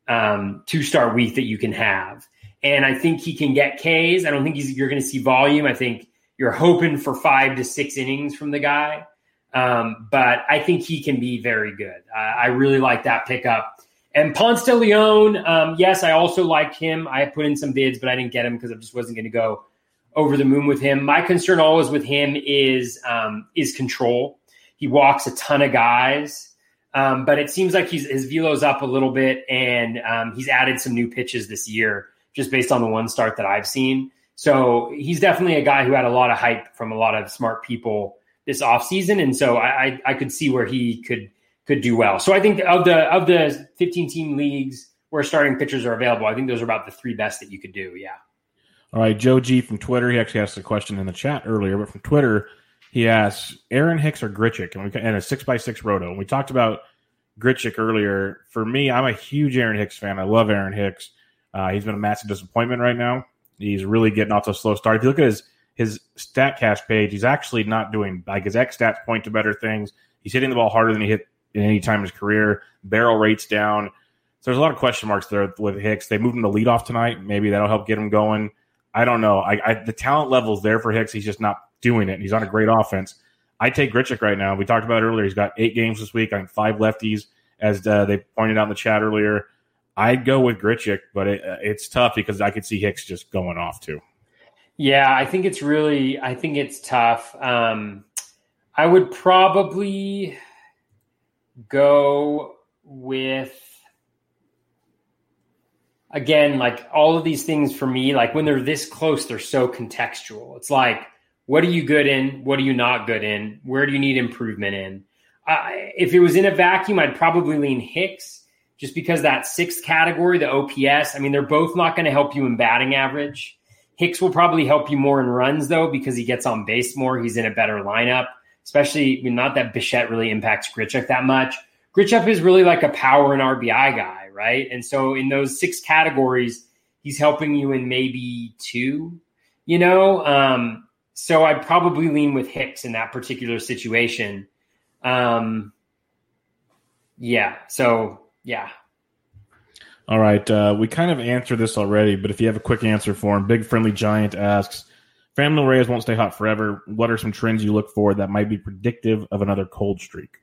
um, two-star week that you can have. And I think he can get Ks. I don't think he's, you're going to see volume. I think you're hoping for five to six innings from the guy. Um, but I think he can be very good. Uh, I really like that pickup. And Ponce de Leon, um, yes, I also liked him. I put in some bids, but I didn't get him because I just wasn't going to go over the moon with him. My concern always with him is um, is control. He walks a ton of guys, um, but it seems like he's, his velo's up a little bit, and um, he's added some new pitches this year just based on the one start that I've seen. So he's definitely a guy who had a lot of hype from a lot of smart people this offseason, and so I, I, I could see where he could could do well. So I think of the of the fifteen-team leagues where starting pitchers are available, I think those are about the three best that you could do, yeah. All right, Joe G from Twitter, he actually asked a question in the chat earlier, but from Twitter, he asks, Aaron Hicks or Grichuk, and, we, and a six by six roto. And we talked about Grichuk earlier. For me, I'm a huge Aaron Hicks fan. I love Aaron Hicks. Uh, he's been a massive disappointment right now. He's really getting off to a slow start. If you look at his his StatCast page, he's actually not doing, like, his X stats point to better things. He's hitting the ball harder than he hit in any time in his career. Barrel rate's down. So there's a lot of question marks there with Hicks. They moved him to leadoff tonight. Maybe that'll help get him going. I don't know. I, I the talent level's there for Hicks. He's just not doing it. He's on a great offense. I take Grichuk right now. We talked about it earlier. He's got eight games this week. I think five lefties, as uh, they pointed out in the chat earlier. I'd go with Grichuk, but it, uh, it's tough because I could see Hicks just going off too. Yeah, I think it's really, I think it's tough. Um, I would probably go with, again, like all of these things for me, like when they're this close, they're so contextual. It's like, what are you good in? What are you not good in? Where do you need improvement in? Uh, if it was in a vacuum, I'd probably lean Hicks just because that sixth category, the O P S, I mean, they're both not going to help you in batting average. Hicks will probably help you more in runs, though, because he gets on base more. He's in a better lineup, especially, I mean, not that Bichette really impacts Grichuk that much. Grichuk is really like a power and R B I guy, right? And so in those six categories, he's helping you in maybe two, you know? Um, so I'd probably lean with Hicks in that particular situation. Um, yeah, so, yeah. All right, uh, we kind of answered this already, but if you have a quick answer for him, Big Friendly Giant asks, Family Reyes won't stay hot forever. What are some trends you look for that might be predictive of another cold streak?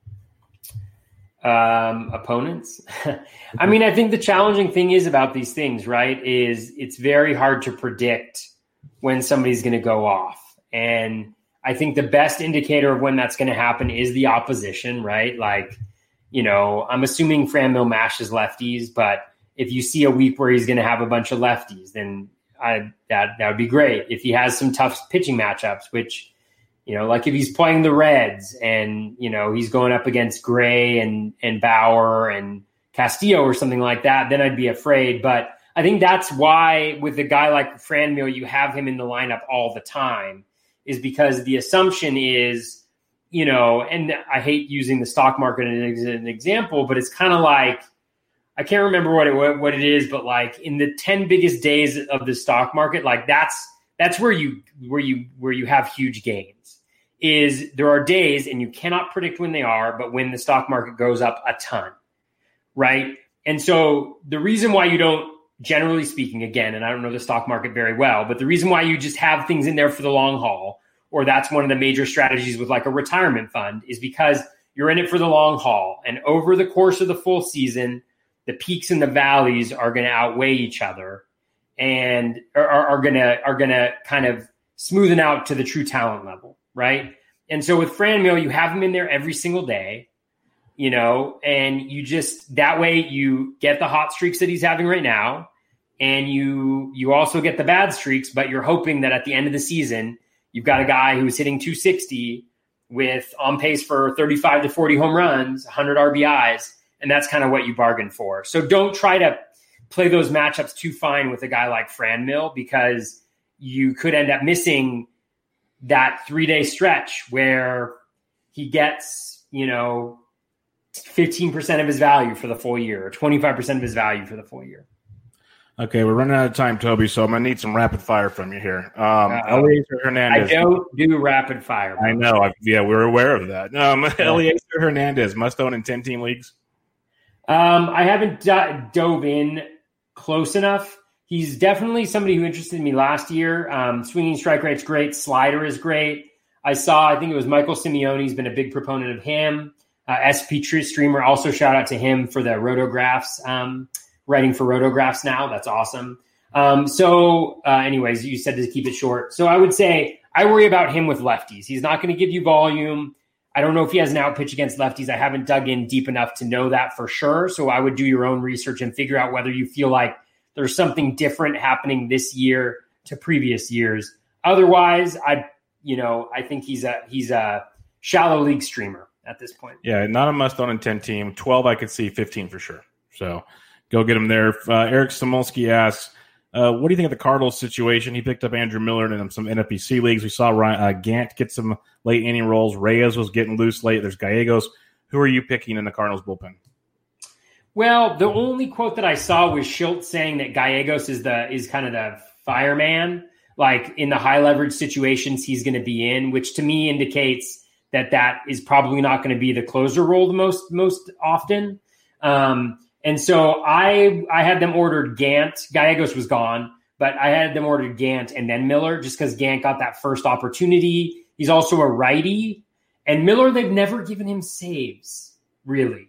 Um, opponents. I mean, I think the challenging thing is about these things, right, is it's very hard to predict when somebody's going to go off. And I think the best indicator of when that's going to happen is the opposition, right? Like, you know, I'm assuming Franmil mashes lefties, but if you see a week where he's going to have a bunch of lefties, then I, that that would be great. If he has some tough pitching matchups, which, you know, like if he's playing the Reds and, you know, he's going up against Gray and, and Bauer and Castillo or something like that, then I'd be afraid. But I think that's why with a guy like Franmil, you have him in the lineup all the time, is because the assumption is, you know, and I hate using the stock market as an example, but it's kind of like, I can't remember what it what it is, but like in the ten biggest days of the stock market, like that's that's where you where you where you have huge gains. Is there are days, and you cannot predict when they are, but when the stock market goes up a ton, right? And so the reason why you don't, generally speaking, again, and I don't know the stock market very well, but the reason why you just have things in there for the long haul, or that's one of the major strategies with like a retirement fund, is because you're in it for the long haul, and over the course of the full season, the peaks and the valleys are going to outweigh each other, and are, are going to are going to kind of smoothen out to the true talent level, right? And so with Franmil, you have him in there every single day, you know, and you just that way you get the hot streaks that he's having right now, and you you also get the bad streaks, but you're hoping that at the end of the season, you've got a guy who's hitting two sixty with on pace for thirty-five to forty home runs, one hundred R B Is. And that's kind of what you bargained for. So don't try to play those matchups too fine with a guy like Franmil, because you could end up missing that three-day stretch where he gets, you know, fifteen percent of his value for the full year, or twenty-five percent of his value for the full year. Okay, we're running out of time, Toby, so I'm going to need some rapid fire from you here. Um, uh, Eliezer Hernandez. I don't do rapid fire. I know. I, yeah, we're aware of that. Um, yeah. Eliezer Hernandez, must own in ten-team leagues? Um, I haven't do- dove in close enough. He's definitely somebody who interested me last year. Um, swinging strike rate's great. Slider is great. I saw, I think it was Michael Simeone's been a big proponent of him. Uh, S P Streamer, also shout out to him for the Rotographs, um, writing for Rotographs now. That's awesome. Um, so uh, anyways, you said to keep it short. So I would say I worry about him with lefties. He's not going to give you volume. I don't know if he has an out pitch against lefties. I haven't dug in deep enough to know that for sure. So I would do your own research and figure out whether you feel like there's something different happening this year to previous years. Otherwise, I, you know, I think he's a he's a shallow league streamer at this point. Yeah, not a must own in ten team. twelve, I could see. fifteen for sure. So go get him there. Uh, Eric Samolsky asks, Uh, what do you think of the Cardinals situation? He picked up Andrew Miller in some N F B C leagues. We saw Ryan, uh, Gant get some late inning rolls. Reyes was getting loose late. There's Gallegos. Who are you picking in the Cardinals bullpen? Well, the only quote that I saw was Schultz saying that Gallegos is the is kind of the fireman. Like in the high leverage situations he's going to be in, which to me indicates that that is probably not going to be the closer role the most most often. Um, And so I I had them ordered Gant. Gallegos was gone, but I had them ordered Gant and then Miller just because Gant got that first opportunity. He's also a righty. And Miller, they've never given him saves, really.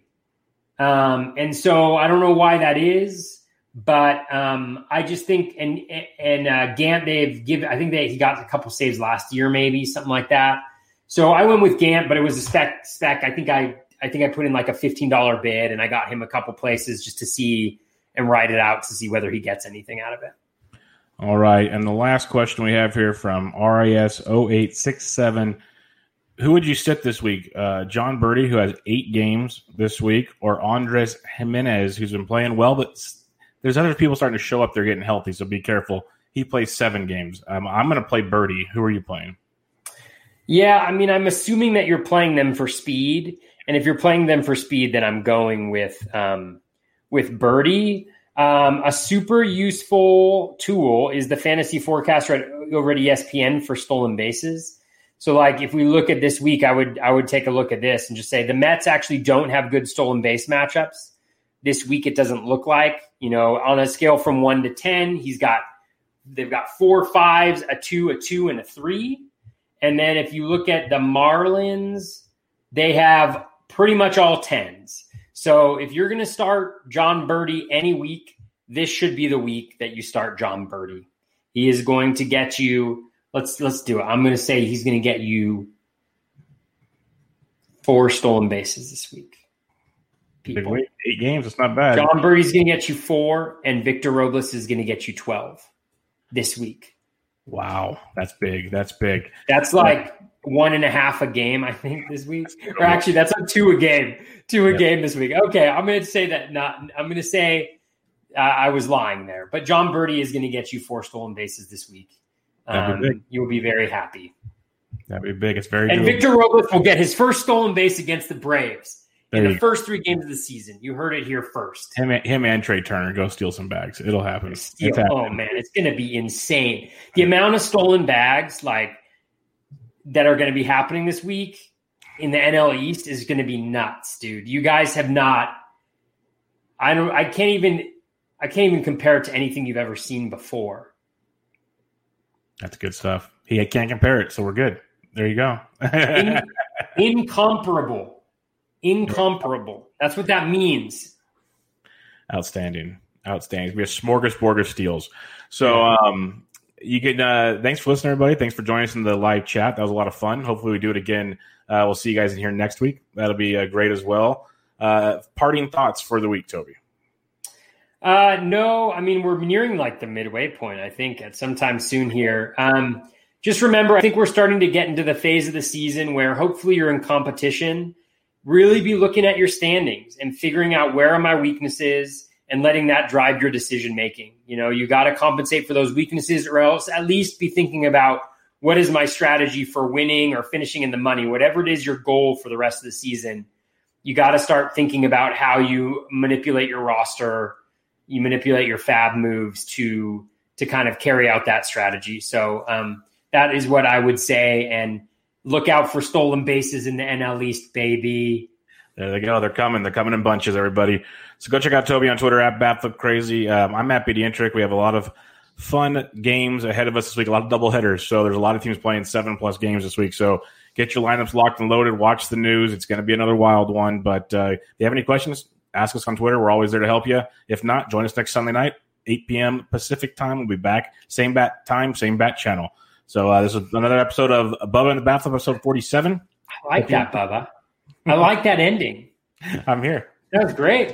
Um, and so I don't know why that is, but um, I just think, and and uh, Gant, they've given, I think they he got a couple saves last year, maybe, something like that. So I went with Gant, but it was a spec, spec. I think I I think I put in like a fifteen dollars bid, and I got him a couple places just to see and write it out to see whether he gets anything out of it. All right. And the last question we have here from R I S zero eight six seven. Who would you sit this week? Uh, John Birdie, who has eight games this week, or Andres Jimenez, who's been playing well, but there's other people starting to show up. They're getting healthy, so be careful. He plays seven games. Um, I'm going to play Birdie. Who are you playing? Yeah, I mean, I'm assuming that you're playing them for speed. And if you're playing them for speed, then I'm going with um, with Birdie. Um, a super useful tool is the fantasy forecaster over at E S P N for stolen bases. So, like, if we look at this week, I would I would take a look at this and just say the Mets actually don't have good stolen base matchups this week. It doesn't look like, you know, on a scale from one to ten, he's got they've got four fives, a two, a two, and a three. And then if you look at the Marlins, they have pretty much all tens. So if you're going to start John Birdie any week, this should be the week that you start John Birdie. He is going to get you let's let's do it. I'm going to say he's going to get you four stolen bases this week. Big week, eight games. It's not bad. John Birdie's going to get you four, and Victor Robles is going to get you twelve this week. Wow, that's big. That's big. That's like one and a half a game, I think, this week. Or actually, that's like two a game. Two a yeah. game this week. Okay, I'm going to say that not. I'm going to say uh, I was lying there. But John Birdie is going to get you four stolen bases this week. Um, you will be very happy. That'd be big. It's very And doable. Victor Robles will get his first stolen base against the Braves there in the you first three games of the season. You heard it here first. Him, him and Trey Turner go steal some bags. It'll happen. Steal, oh, man, it's going to be insane. The amount of stolen bags like that are going to be happening this week in the N L East is going to be nuts, dude. You guys have not – I don't. I can't even – I can't even compare it to anything you've ever seen before. That's good stuff. He can't compare it, so we're good. There you go. In, incomparable. Incomparable. That's what that means. Outstanding. Outstanding. We have smorgasbord of steals. So um, you can uh, thanks for listening, everybody. Thanks for joining us in the live chat. That was a lot of fun. Hopefully we do it again. Uh, we'll see you guys in here next week. That'll be uh, great as well. Uh, parting thoughts for the week, Toby. Uh, no, I mean, we're nearing like the midway point, I think, at some time soon here. Um, just remember, I think we're starting to get into the phase of the season where hopefully you're in competition. Really be looking at your standings and figuring out where are my weaknesses and letting that drive your decision making. You know, you got to compensate for those weaknesses, or else at least be thinking about what is my strategy for winning or finishing in the money, whatever it is your goal for the rest of the season. You got to start thinking about how you manipulate your roster, you manipulate your fab moves to to kind of carry out that strategy. So um, that is what I would say. And look out for stolen bases in the N L East, baby. There they go. They're coming. They're coming in bunches, everybody. So go check out Toby on Twitter at BatFlipCrazy. Um, I'm Matt Pediatric. We have a lot of fun games ahead of us this week, a lot of double headers. So there's a lot of teams playing seven-plus games this week. So get your lineups locked and loaded. Watch the news. It's going to be another wild one. But uh, if you have any questions, ask us on Twitter. We're always there to help you. If not, join us next Sunday night, eight p.m. Pacific time. We'll be back. Same bat time, same bat channel. So uh, this is another episode of Bubba and the Bat Flip, episode forty-seven. I like that, Bubba. I like that ending. I'm here. That was great.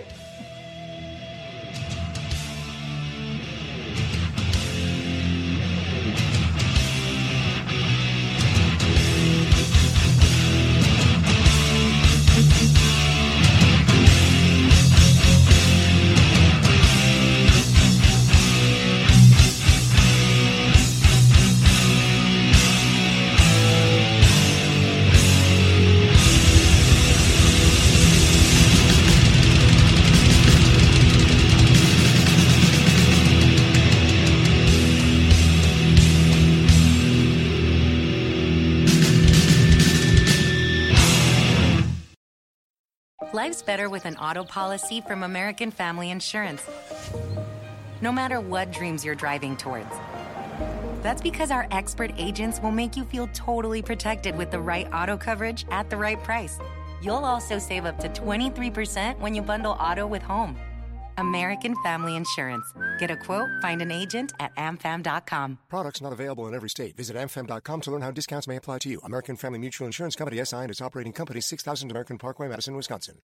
Life's better with an auto policy from American Family Insurance. No matter what dreams you're driving towards. That's because our expert agents will make you feel totally protected with the right auto coverage at the right price. You'll also save up to twenty-three percent when you bundle auto with home. American Family Insurance. Get a quote, find an agent at a m fam dot com. Products not available in every state. Visit a m fam dot com to learn how discounts may apply to you. American Family Mutual Insurance Company, S I and its operating company, six thousand American Parkway, Madison, Wisconsin.